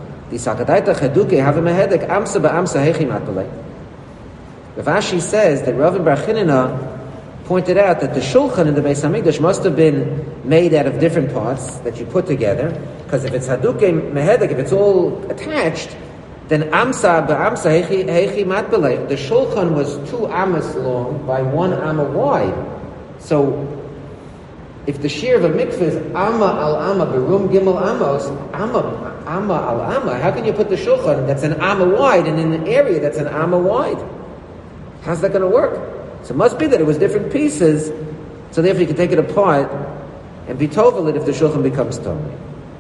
Ravashi says that Rav Bar Chinina pointed out that the shulchan in the Beis Hamikdash must have been made out of different parts that you put together, because if it's haduke mehedek, if it's all attached, then amsa ba'amsa hechi matbelei. The shulchan was two amas long by one amma wide. So if the shear of a mikveh is amma al amma berum gimel amos, amma amma al amma, how can you put the shulchan that's an amma wide in an area that's an amma wide? How's that going to work? So it must be that it was different pieces, so therefore you can take it apart and be tovel it if the shulchan becomes tov.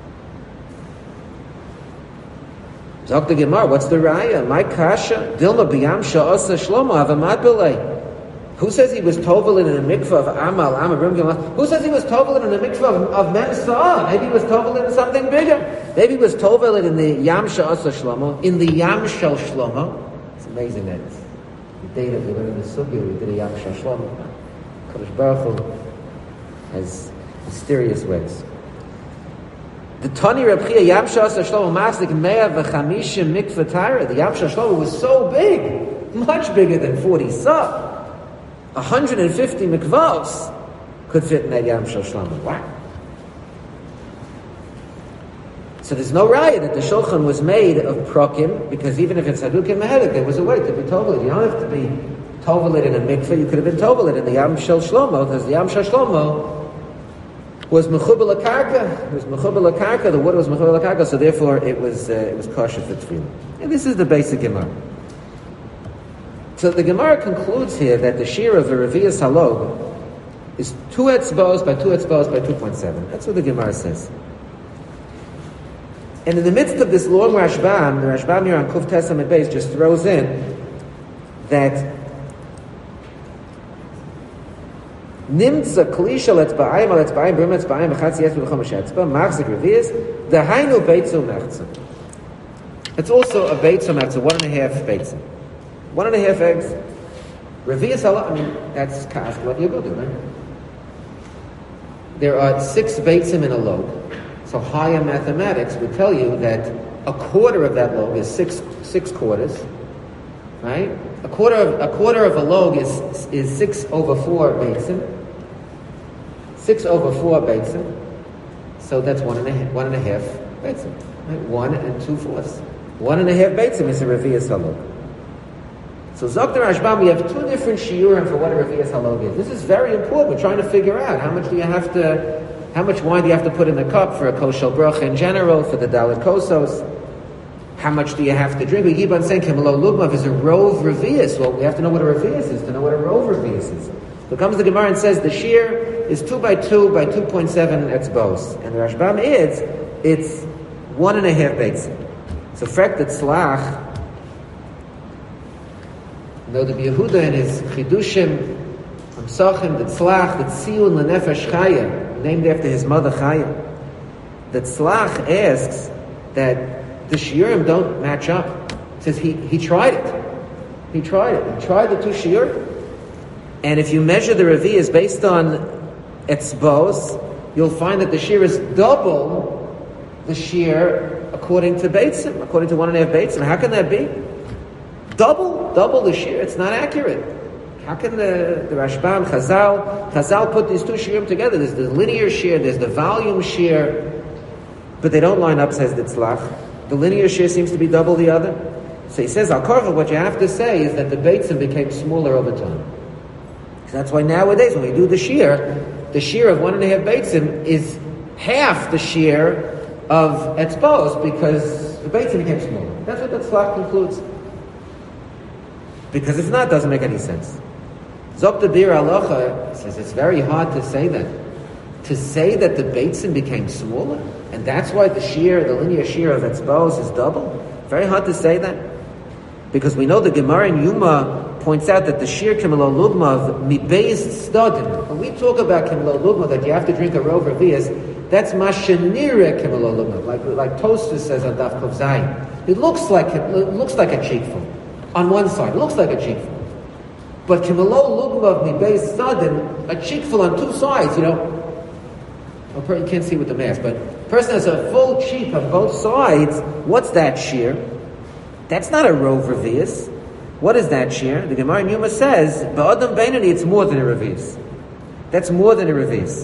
Zok the Gemara, what's the raya? My kasha dilma biyam sha'asa shlomo avamat belay. Who says he was tovelin in a mikvah of Amal, Amal, Who says he was tovelin in a mikvah of, of Mem Sa'ah? Maybe he was tovelin in something bigger. Maybe he was tovelin in the Yam Sha'asa Shlomo, in the Yam Shel Shlomo. It's amazing that the day that we learned in the Sugya, we did a Yam Shel Shlomo. Kadosh Baruch Hu has mysterious ways. The Tani Reb Chia Yam Sha'asa Shlomo Maslik Mea V'Chamishim Mikvah Tara. The Yam Shel Shlomo was so big, much bigger than forty Sa'ah. one hundred fifty mikvahs could fit in that Yam Shel Shlomo. Wow. So there's no raya that the shulchan was made of prokim, because even if it's hadukim mehedik, there was a way to be tovelit. You don't have to be tovelit in a mikveh. You could have been tovelit in the Yam Shel Shlomo, because the Yam Shel Shlomo was mechubel karka. It was mechubel karka. The water was mechubel karka, so therefore it was uh, it was kosher for tefillah. And this is the basic Gemara. So the Gemara concludes here that the shear of a revius halog is two etzbos by two etzbos by two point seven. That's what the Gemara says. And in the midst of this long Rashbam, the Rashbam here on Kuf Tesam and Beis just throws in that Nimtza klisha letzba'ayim al etzba'ayim b'rim etzba'ayim b'chatzi yetzu b'chomash etzba machzik revius dahainu beitzu mechza. It's also a beitzu mechza, one and a half beitzu. One and a half eggs. Revius halog, I mean, that's ka'as what you go do, right? there are six beitzim in a log. So higher mathematics would tell you that a quarter of that log is six six quarters, right? A quarter of a quarter of a log is is six over four beitzim. Six over four beitzim. So that's one and a half, one and a half beitzim. Right? One and two fourths. One and a half beitzim is a revi'as halog. So Zokter Rashbam, we have two different shiurim for what a revi'as halog is. This is very important. We're trying to figure out how much do you have to, how much wine do you have to put in the cup for a koshel bracha in general, for the dalit kosos. How much do you have to drink? We keep on saying, Kimelo Lugmav is a rove revi'as. Well, we have to know what a revi'as is to know what a rove revi'as is. So comes the Gemara and says the shear is two by two by two point seven etzbos. And the Rashbam adds, it's one and a half beitzim. So frek the tzlach, though the Yehuda in his Chidushim, Amsachim, the tzlach, the tziyun lenefesh chaya, named after his mother Chaya, the tzlach asks that the shiurim don't match up. It says he, he tried it. He tried it. He tried the two shiurim. And if you measure the revi'as based on etzbos, you'll find that the shear is double the shear according to beitzim, according to one and a half beitzim. How can that be? Double, double the shear. It's not accurate. How can the, the Rashbam, Chazal, Chazal put these two shiurim together? There's the linear shear, there's the volume shear, but they don't line up, says the tzlach. The linear shear seems to be double the other. So he says, Al Korva, what you have to say is that the beitzim became smaller over time. So that's why nowadays when we do the shear, the shear of one and a half beitzim is half the shear of etzbos because the beitzim became smaller. That's what the tzlach concludes. Because if not, it doesn't make any sense. Zok the Bir Alocha says it's very hard to say that. To say that the beitzim became smaller, and that's why the shear, the linear shear of etzbos is double. Very hard to say that. Because we know the Gemara in Yuma points out that the shir kimelo lugma mi beis stadim. When we talk about kimelo lugma, that you have to drink a rov revi'as, that's mashenire kimelo lugma. Like like Tosfos says on Daf Kuf Zayin. It looks like it looks like a cheekful on one side. It looks like a cheekful, but kimelo lugma mi beis stadim, a cheekful on two sides. You know, you can't see with the mask, but a person has a full cheek on both sides. What's that shear? That's not a rov revi'as. What is that shear? The Gemara in Yuma says, Ba'adam Beinani, it's more than a revi'as. That's more than a revi'as.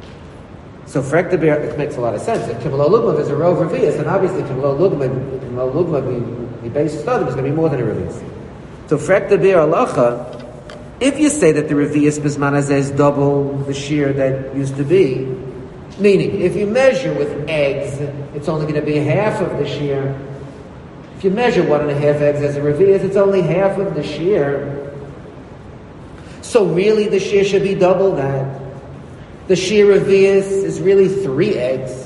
So frek the bear, it makes a lot of sense. If Kimelo Lugma is a rov revi'as, then obviously Kimelo Lugma, Kimelo Lugma, the base stadim is going to be more than a revi'as. So frek the bear alacha, if you say that the revi'as bisman hazeh is double the shear that used to be, meaning if you measure with eggs, it's only going to be half of the shear. If you measure one and a half eggs as a revi'as, it's only half of the shear. So really the shear should be double that. The shear revi'as is really three eggs.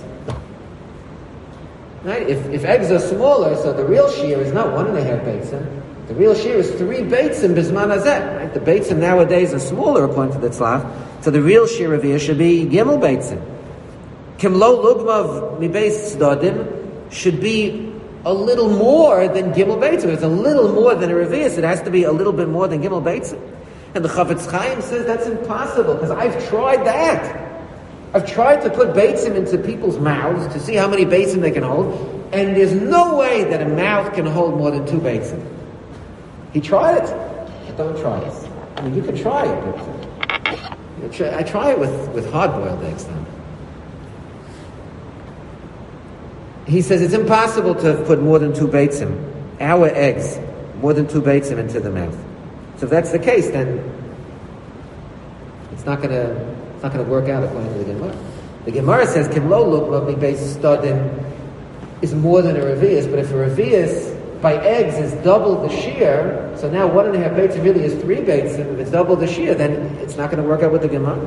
Right? If, if eggs are smaller, so the real shear is not one and a half beitzim. The real shear is three beitzim bisman hazeh. Right? The beitzim nowadays are smaller according to the tzlach. So the real shear revi'as should be gimel beitzim. Kimlo lugmav mi beis stadim should be a little more than Gimel Beitzim. It's a little more than a revi'as. It has to be a little bit more than Gimel Beitzim. And the Chavetz Chaim says that's impossible because I've tried that. I've tried to put Beitzim into people's mouths to see how many Beitzim they can hold, and there's no way that a mouth can hold more than two Beitzim. He tried it. But don't try it. I mean, you can try it, but I try it with, with hard-boiled eggs now. He says it's impossible to put more than two beitzim, our eggs, more than two beitzim into the mouth. So if that's the case, then it's not gonna it's not gonna work out according to the Gemara. The Gemara says Kimlo lugma mi beis stadim is more than a revi'as, but if a revi'as by eggs is double the shear, so now one and a half beitzim really is three beitzim. If it's double the shear, then it's not going to work out with the Gemara.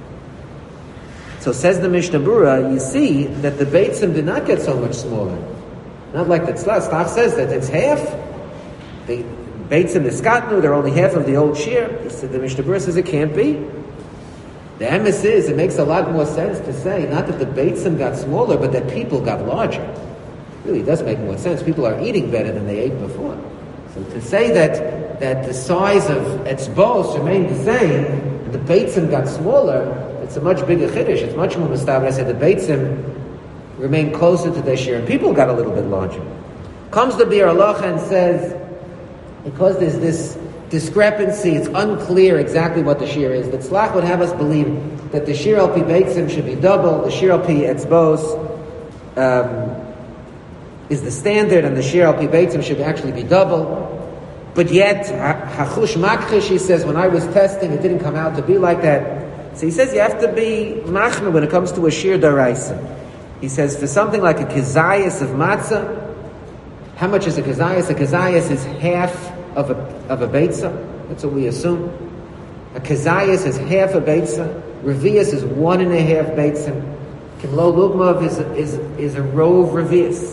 So says the Mishnah Berurah, you see that the beitzim did not get so much smaller. Not like the tzlach. Tzlach says that it's half. The beitzim niskatnu, they're only half of the old shear. He said, the Mishnah Berurah says it can't be. The emes is, it makes a lot more sense to say, not that the beitzim got smaller, but that people got larger. It really does make more sense. People are eating better than they ate before. So to say that that the size of etzbos remained the same, and the beitzim got smaller, it's a much bigger chiddush. It's much more mustaber. I said the beitzim remain closer to their shear, and people got a little bit larger. Comes the Bir Halacha and says, because there's this discrepancy, it's unclear exactly what the shear is. The tzlach would have us believe that the shear al pi beitzim should be double, the shear al pi etzbos um, is the standard, and the shear al pi beitzim should actually be double. But yet, hachush makchish, he says, when I was testing, it didn't come out to be like that. So he says you have to be machmer when it comes to a shear daraisa. He says for something like a kezayis of matzah, how much is a kezayis? A kezayis is half of a of a beitzah. That's what we assume. A kezayis is half a beitzah. Revius is one and a half beitzah. Kimlo lugmav is is is a rove revius.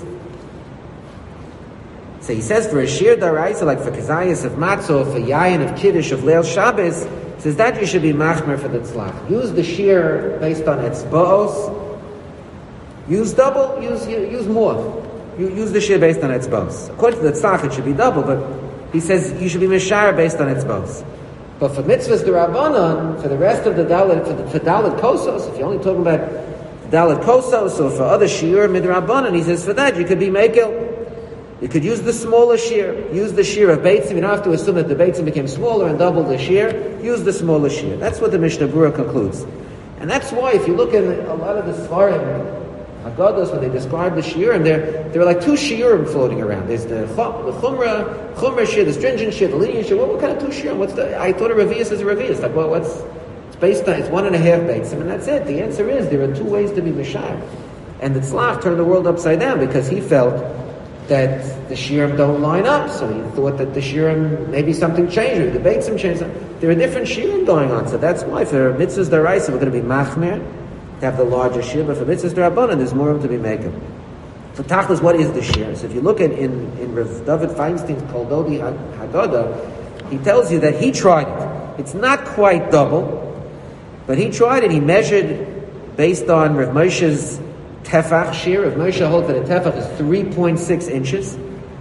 So he says for a sheer daraisa, like for kezayis of matzah, for yayin of kiddush, of leil Shabbos, he says that you should be machmer for the tzlach. Use the sheer based on etzba'os. Use double, use use more. You use the sheer based on etzba'os. According to the tzlach, it should be double, but he says you should be mishar based on etzba'os. But for mitzvahs derabanan, for the rest of the dalet, for, the, for dalet kosos, if you're only talking about dalet kosos, or for other shiur midrabanan, he says for that you could be mekel. You could use the smaller shear. Use the shear of beitzim. You don't have to assume that the beitzim became smaller and double the shear. Use the smaller shear. That's what the Mishnah Berurah concludes. And that's why if you look at a lot of the Svarim, Haggadahs, when they describe the shiurim, there there are like two shiurim floating around. There's the, the chumrah, chumrah shear, the stringent shear, the lenient shear. What, what kind of two shiurim? What's the? I thought a revius is a revius. Like, well, what's? It's based on it's one and a half beitzim, and that's it. The answer is there are two ways to be mishar. And the tzlach turned the world upside down because he felt that the shiurim don't line up, so he thought that the shiurim, maybe something changed, maybe the beitzim changed. There are different shiurim going on, so that's why for mitzvahs daraisa we're going to be machmer, to have the larger shear, but for mitzvahs darabanan there's more room to be making. So tachlis, what is the shear? So if you look at in, in Rav David Feinstein's Koldodi Haggadah, he tells you that he tried it. It's not quite double, but he tried it, he measured based on Rav Moshe's tefach shear. Rav Moshe holds that a tefach is three point six inches.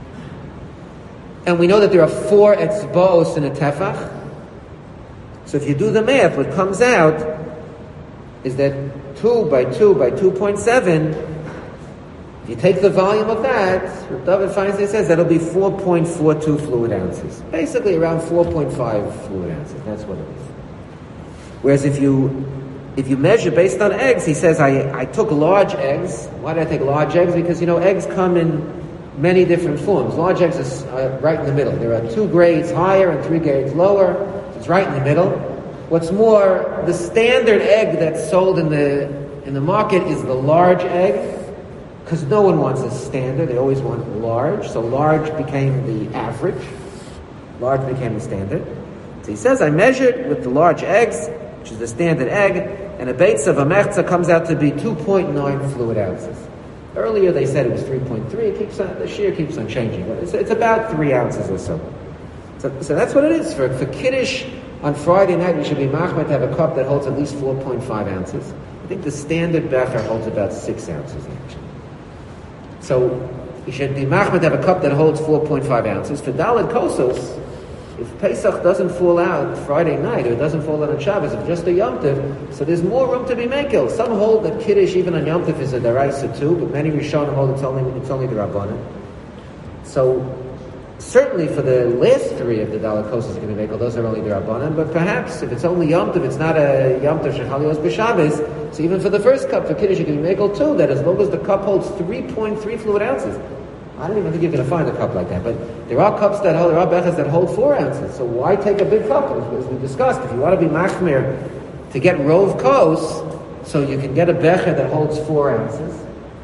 And we know that there are four etzba'os in a tefach. So if you do the math, what comes out is that two by two by two point seven, if you take the volume of that, Rav David Feinstein says that'll be four point four two fluid ounces. Basically around four point five fluid ounces. That's what it is. Whereas if you If you measure based on eggs, he says, I, I took large eggs. Why did I take large eggs? Because, you know, eggs come in many different forms. Large eggs is uh, right in the middle. There are two grades higher and three grades lower. So it's right in the middle. What's more, the standard egg that's sold in the in the market is the large egg, because no one wants a standard. They always want large. So large became the average. Large became the standard. So he says, I measured with the large eggs, which is the standard egg, and a beitza of a mechza comes out to be two point nine fluid ounces. Earlier they said it was three point three. It keeps on, the shear keeps on changing. It's, it's about three ounces or so. so. So that's what it is. For, for Kiddush on Friday night, you should be machmer to have a cup that holds at least four point five ounces. I think the standard becher holds about six ounces actually. So you should be machmer to have a cup that holds four point five ounces. For Dalet Kosos, if Pesach doesn't fall out Friday night, or it doesn't fall out on Shabbos, it's just a Yom Tov, so there's more room to be mekel. Some hold that Kiddush even on Yom Tov is a daraisa too, but many Rishonim hold it's only it's only the Rabbanan. So certainly for the last three of the Dalet Kosos are going to be mekel, those are only the Rabbanan, but perhaps if it's only Yom Tov, it's not a Yom Tov Shechalios B'Shabbos, so even for the first cup for Kiddush, you can be mekel too, that as long as the cup holds three point three fluid ounces. I don't even think you're going to find a cup like that, but there are cups that hold, there are bechas that hold four ounces. So why take a big cup? As, as we discussed, if you want to be machmir to get rov kos, so you can get a becher that holds four ounces,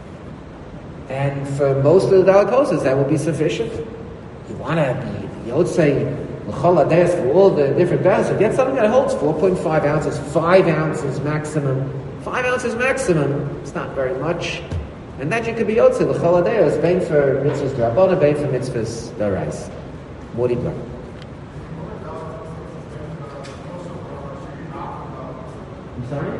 and for most of the Dalet Koses, that will be sufficient. You want to be yotzei l'chol hadayos for all the different bechers, so get something that holds four point five ounces, five ounces maximum, five ounces maximum. It's not very much. And that you could be yotzei l'chol hadayos, bein for mitzvahs d'rabbanan, bein for mitzvahs d'oraisa. What do you got? I'm sorry?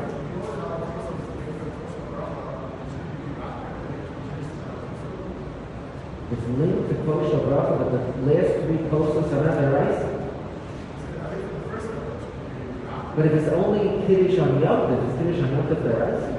It's linked to kosher bracha, but the last three kosher are not d'oraisa. But if it's only Kiddush on Yom Tov, it's Kiddush on Yom Tov D'Oraisa.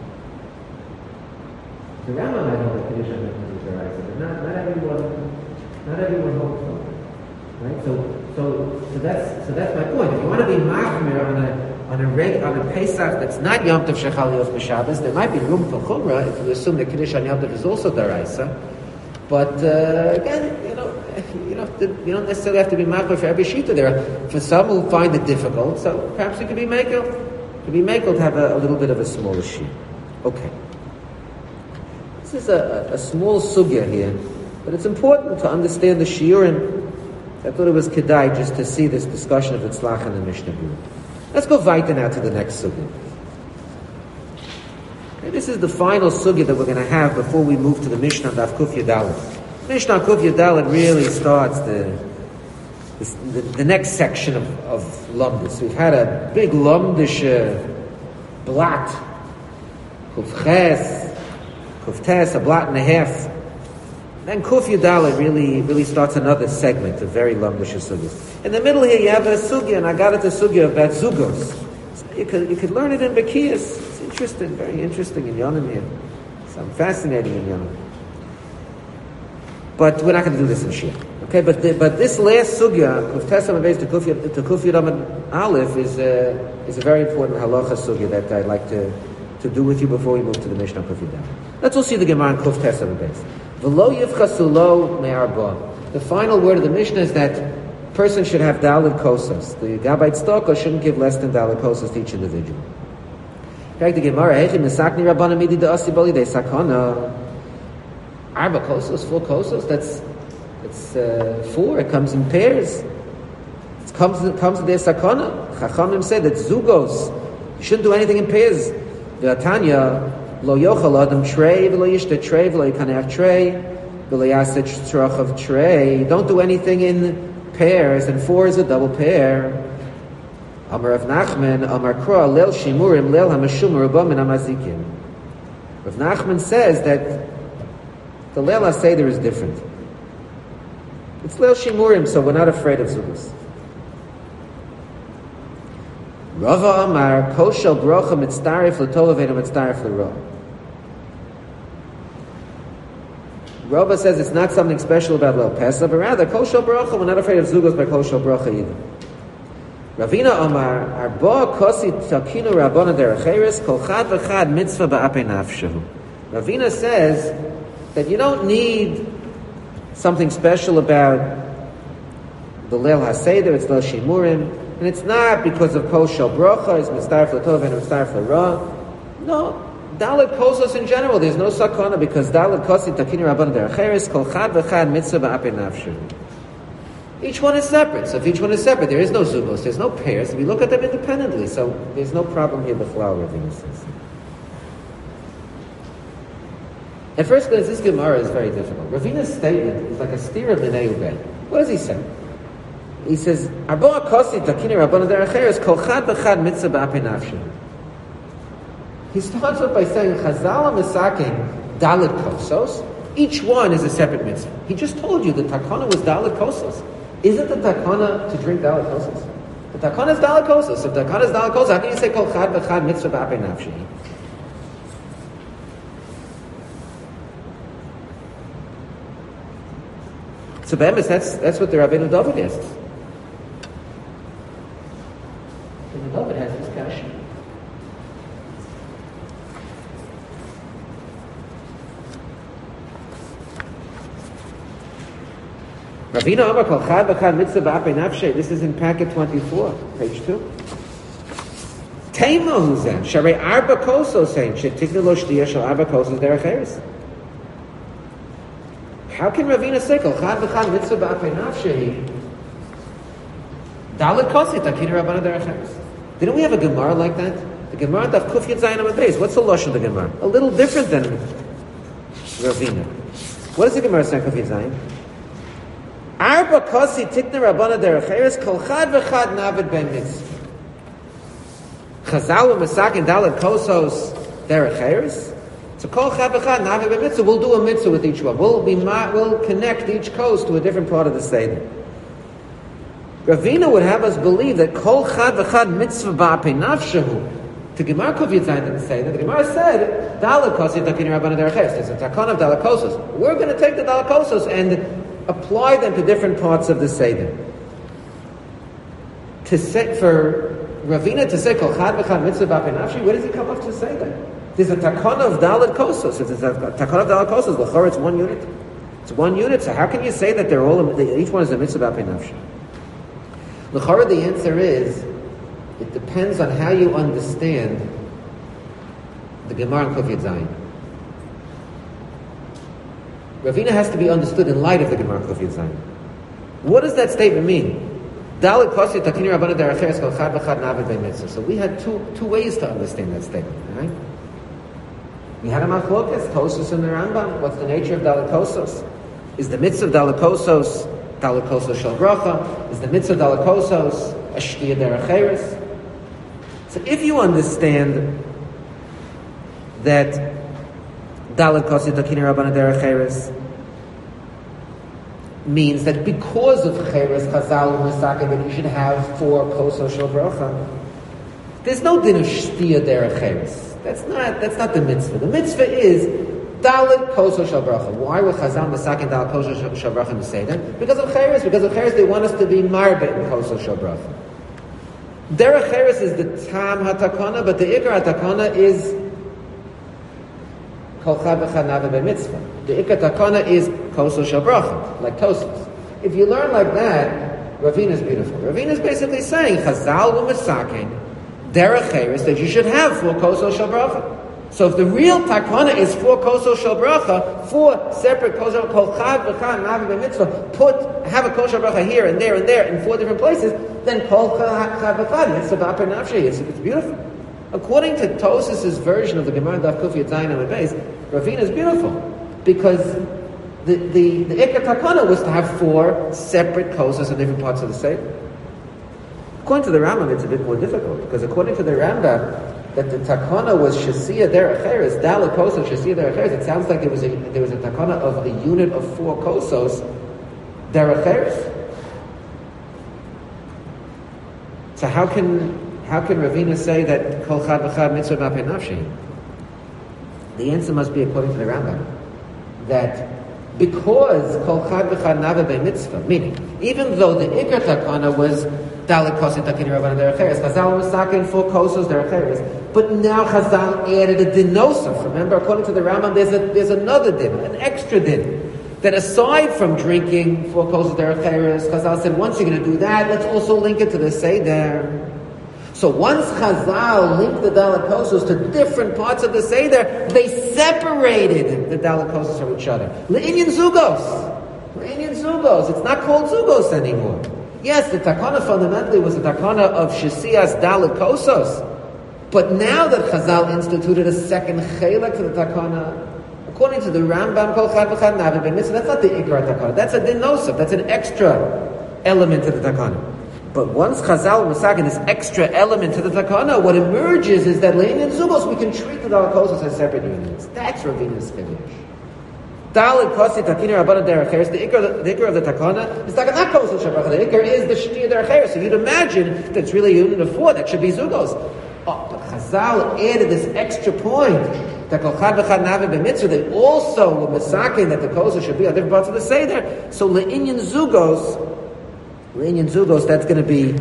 The Rambam might hold that Kiddush on Yom Tov D'Oraisa, but not, not everyone, not everyone holds so. Right? So, so, so that's, so that's my point. If you want to be machmir on a, on a reg, on a Pesach that's not Yom Tov Shechal Yof B'Shabbos, there might be room for Chumrah if you assume that Kiddush on Yom Tov is also D'Oraisa. But uh, again, you know, you don't, you don't necessarily have to be machmir for every shita. There are, for some who find it difficult, so perhaps you could be makel. To be makel to have a, a little bit of a smaller sheet. Okay. This is a, a, a small sugya here, but it's important to understand the shiurim. I thought it was kedai just to see this discussion of Itzlach and the Mishnah Berurah. Let's go weiter now to the next sugya. Okay, this is the final sugya that we're going to have before we move to the Mishnah Daf Kuf Yadalet. Mishnah Kuf Yadalet really starts the, the the next section of, of Lumdus. We've had a big Lumdish uh, blat, Kuf Ches, Kuf Tes, a blat and a half. Then Kuf Yadalet really really starts another segment of very Lumdish sugyas. In the middle here you have a sugya, and I got it a sugya about zugos. So you could you could learn it in Bekiyas. It's interesting, very interesting in Yonim here. Some fascinating in Yonim. But we're not going to do this in Shia. Okay, but the, but this last sugya, Kuf Tesam Abayz to Kuf to Kuf Yadam Aleph, is a is a very important halacha sugya that I'd like to to do with you before we move to the Mishnah Kuf Yadam. Let's all see the Gemara in Kuf Tesam Abayz. V'lo yivchasulo me'arba. The final word of the Mishnah is that a person should have daled kosas. The Gabbai Tzedakah shouldn't give less than daled kosas to each individual. In fact, the Gemara, Heichim Nesakni Rabbana Midi Da'asi Bali De Sakana. Arba kosas, four kosas, that's it's uh, four, it comes in pairs. It comes, it comes in their sakana. Chachamim said that zugos, you shouldn't do anything in pairs. The Tanya, Lo yochal adam trey, v'lo yishta trey, v'lo yikanech trey, v'lo yaseh tzrochav trey. Don't do anything in pairs, and four is a double pair. Amar Rav Nachman, Amar Kra, Leil Shimurim, Leil HaMashum, Rabba Min HaMazikim. Rav Nachman says that the Leil HaSeder is different. It's Leil Shimurim, so we're not afraid of Zugus. Rava Amar, Koshel Brocha Mitztarif L'Tova V'Eino Mitztarif L'Ra. Rava says it's not something special about Leil Pesach, but rather Koshel Brocha, we're not afraid of Zugos by Koshel Brocha either. Ravina Amar, Arba Kosi Takinu Rabbana Derecheres, Kol Chad V'Chad Mitzvah Ba'apei Nafshehu. Ravina says that you don't need something special about the Leil HaSeder, it's Leil Shimurim, and it's not because of Koshel Brocha, it's Mitztarif L'Tov and Mitztarif L'Ra. No, Dalet Kosos in general, there's no sakana because Dalet Kosi Takinu Rabban Derecheres, Kol Chad V'Chad Mitzvah Ba'apei Nafshehu. Each one is separate, so if each one is separate, there is no zugos, there's no pairs, we look at them independently, so there's no problem here, the flower Ravina says. At first glance, this Gemara is very difficult. Ravina's statement is like a steer of Minei Ubei. What does he say? He says, Arba Kosi Takini Rabbana Derecheres Kol Chad V'Chad Mitzvah Ba'apei Nafshehu. He starts off by saying, Chazal HaMesakin Dalet Kosos. Each one is a separate mitzvah. He just told you the takana was Dalet Kosos. Isn't the takana to drink Dalet Kosos? The takana is Dalet Kosos. If the takana is Dalet Kosos, how can you say Kol Chad V'Chad Mitzvah Ba'apei Nafshehu? So Be'emes, that's, that's what the Rabbeinu David asks. Rabbeinu David has this question. Ravina Amar Kol Chad V'Chad Mitzvah Ba'apei Nafshehu. This is in packet twenty-four, page two. Teima Huzem, Sharei Arba Kosos saying, Shetikna Lo Shtiyah Shel Arba Kosos Derecheres. How can Ravina say Kol Chad V'Chad Mitzvah Ba'apei Nafshehu? Dalet Kosi Takinu Rabbana Derecheres. Didn't we have a Gemara like that? The Gemara Daf Kuf Yud Zayin Amud Beis. What's the lush of the Gemara? A little different than Ravina. What does the Gemara say Kuf Yud Zayin? Arba Kosi Tikna Rabbana Derecheres Kol Chad V'Chad Navid Ben Mitzvah. Chazal U'Mesakin Dalet Kosos Derecheres. So Kol Chad V'Chad Navid Ben Mitzvah. We'll do a mitzvah with each one. We'll be we'll connect each coast to a different part of the Seder. Ravina would have us believe that kol chad v'chad mitzvah ba'apei nafshehu. To Gemara Kuf Yitzayin didn't say that. The Gemara said, Dalakosi takini Rabbana Dereches. There's a takon of Dalakosos. We're going to take the Dalakosos and apply them to different parts of the Seder. To say, for Ravina to say, kol chad v'chad mitzvah ba'apei nafshehu, where does he come up to say that? There's a takon of Dalet Kosos. If there's a takon of Dalet Kosos, l'chor it's one unit. It's one unit, so how can you say that they're all, each one is a mitzvah ba'apei nafshehu? L'chor, the answer is, it depends on how you understand the Gemara in Kuf Yud Zayin. Ravina has to be understood in light of the Gemara in Kuf Yud Zayin. What does that statement mean? So we had two two ways to understand that statement, right? We had a machlokas, Tosos and the Rambam. What's the nature of Dalet Kosos? Is the mitzvah of Dalet Kosos Dalet Kosos shel bracha? Is the mitzvah of Dalet Kosos a shtiyah derech eretz? So if you understand that Dalet Kosi Takini Rabbana Derech Eretz means that because of Cheres Chazal Masaka that you should have four Koso Shel Bracha, there's no din of Shtiya Derech Eretz. That's not that's not the mitzvah. The mitzvah is Dalet Koso Shel Bracha. Why would Chazal Masaka and Dalet Koso Shel Bracha say that? Because of Cheres. Because of Cheres, they want us to be Marbe in Koso Shel Bracha. Derech Eretz is the Tam HaTakana, but the Ikar HaTakana is Kol Chad V'chad Nave B'mitzvah. The Ikar HaTakana is Koso Shel Bracha, like Tosos. If you learn like that, Ravina is beautiful. Ravina is basically saying, Chazal U'Mesakein, Derech Eretz, that you should have four Koso Shel Bracha. So if the real Takana is four Koso Shel Bracha, four separate Koso, Kol Chad V'chad Nave B'mitzvah, put, have a Koso Shel Bracha here and there and there in four different places, then Kol Chad V'chad, it's about Pernafshe, it's beautiful. According to Tosas' version of the Gemara Daf Kuf Yud Zayin and Beis, Ravina is beautiful because the the the Ikar Takana was to have four separate Kosas in different parts of the Seder. According to the Rambam, it's a bit more difficult because according to the Rambam, that the Takana was Shasiya Derech Eretz, Dalet Kosos Shasiya Derech Eretz. It sounds like there was a there was a Takana of a unit of four Kosos Derech Eretz. So how can how can Ravina say that Kol Chad V'chad Mitzvah B'apei Nafshi? The answer must be according to the Rambam that because Kol Chad V'chad Nave Bei Mitzvah, meaning even though the Ikar Takana was Dalet Kosi Takini Rabbana Derech Eretz, Chazal was saking four Kosos Derech Eretz, but now Chazal added a din nosaf. Remember, according to the Rambam, there's a there's another din, an extra din. That aside from drinking four Kosos Derech Eretz, Chazal said, once you're going to do that, let's also link it to the Seder. So once Chazal linked the Dalet Kosos to different parts of the Seder, they separated the Dalet Kosos from each other. Le'inyan Zugos. Le'inyan Zugos. It's not called Zugos anymore. Yes, the Takana fundamentally was the Takana of Shasias Dalet Kosos. But now that Chazal instituted a second Chelek to the Takana, according to the Rambam, Kol Chad V'chad Nave Bei Mitzvah, that's not the Ikar Takana. That's a din nosaf. That's an extra element to the Takana. But once Chazal was saking this extra element to the Takana, what emerges is that Le'inyan Zugos, we can treat the Dalet Kosos as separate units. That's Ravina's Kiddush. Dalet Kosi Takini Rabbana Derech Eretz, the Ikar, the Ikar of the Takana is not Kosos Shel Bracha. The Ikar is the Shtiyah Derech Eretz. So you'd imagine that it's really a unit of four. That should be Zugos. Oh, but Chazal added this extra point that Kol Chad V'chad Nave Bei Mitzvah. They also were masaking that the Kosos should be on different parts of the Seder. So Le'inyan Zugos, Le'inyan Zugos, that's going to be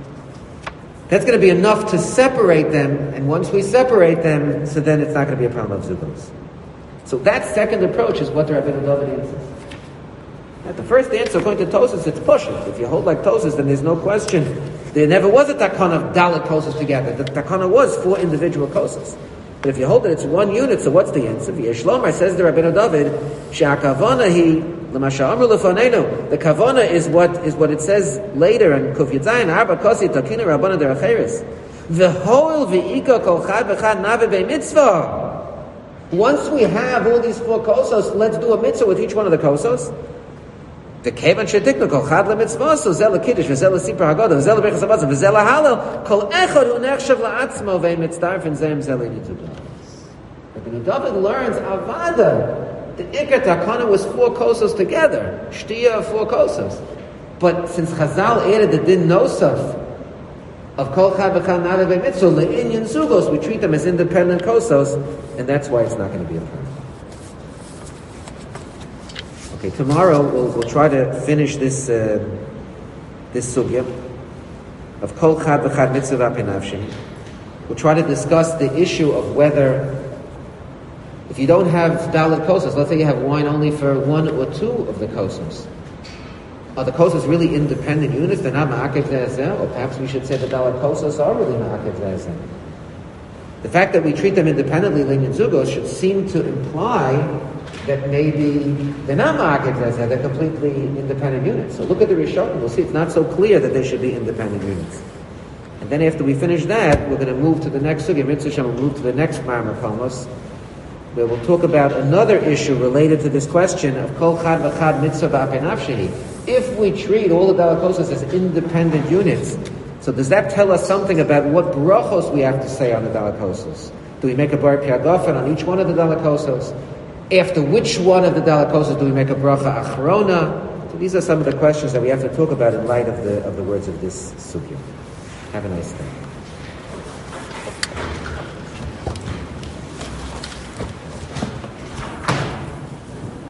that's going to be enough to separate them. And once we separate them, so then it's not going to be a problem of Zugos. So that second approach is what the Rabbeinu David answers. At the first answer, according to Tosas, it's pushing. If you hold like Tosas, then there's no question. There never was a takana of Dalet Kosos together. The takana was four individual Kosos. But if you hold it, it's one unit, so what's the answer? Yeshlomar says the Rabbeinu David, She'akavana hi l'masha amru lefanenu. The kavana is what is what it says later in Kuf Yud Zayin, Arba Kosi Takina Rabbana Derech Eretz. V'hoil v'ika Kol Chad V'chad Nave Bei Mitzvah. Once we have all these four kosos, let's do a mitzvah with each one of the kosos. The kevan shetiknu kol chad lemitzvah, so zel kiddush, v'zel sipar haggadah, v'zel bechas habatzah, v'zel halal, kol echad hu nechshav la'atzmo ve'mitzdarf in zem zel initzudah. Rabbeinu David learns avada. The ikar takana was four kosos together, shtiya of four kosos. But since Chazal added the din nosaf of kol chad v'chad nave mitzvah le'inyan zugos, we treat them as independent kosos, and that's why it's not going to be affirmed. Okay, tomorrow we'll, we'll try to finish this uh, this sugya of kol chad v'chad mitzvah v'apinavshim. We'll try to discuss the issue of whether, if you don't have dalit kosos, let's say you have wine only for one or two of the kosos, are the kosos really independent units? They're not ma'akev ze'ezeh, or perhaps we should say the dalit kosos are really ma'akev ze'ezeh. The fact that we treat them independently, linyan zugos, should seem to imply that maybe they're not ma'akev ze'ezeh, they're completely independent units. So look at the Rishonim, we'll see it's not so clear that they should be independent units. And then after we finish that, we're going to move to the next sugya. Mitzvah Shem will move to the next Marmar Komos, where we'll talk about another issue related to this question of kol chad v'chad mitzvah v'apinavshehi. If we treat all the dalakosas as independent units, so does that tell us something about what brachos we have to say on the dalakosas? Do we make a bar piadofen on each one of the dalakosas? After which one of the dalakosas do we make a bracha achrona? So these are some of the questions that we have to talk about in light of the of the words of this sugya. Have a nice day.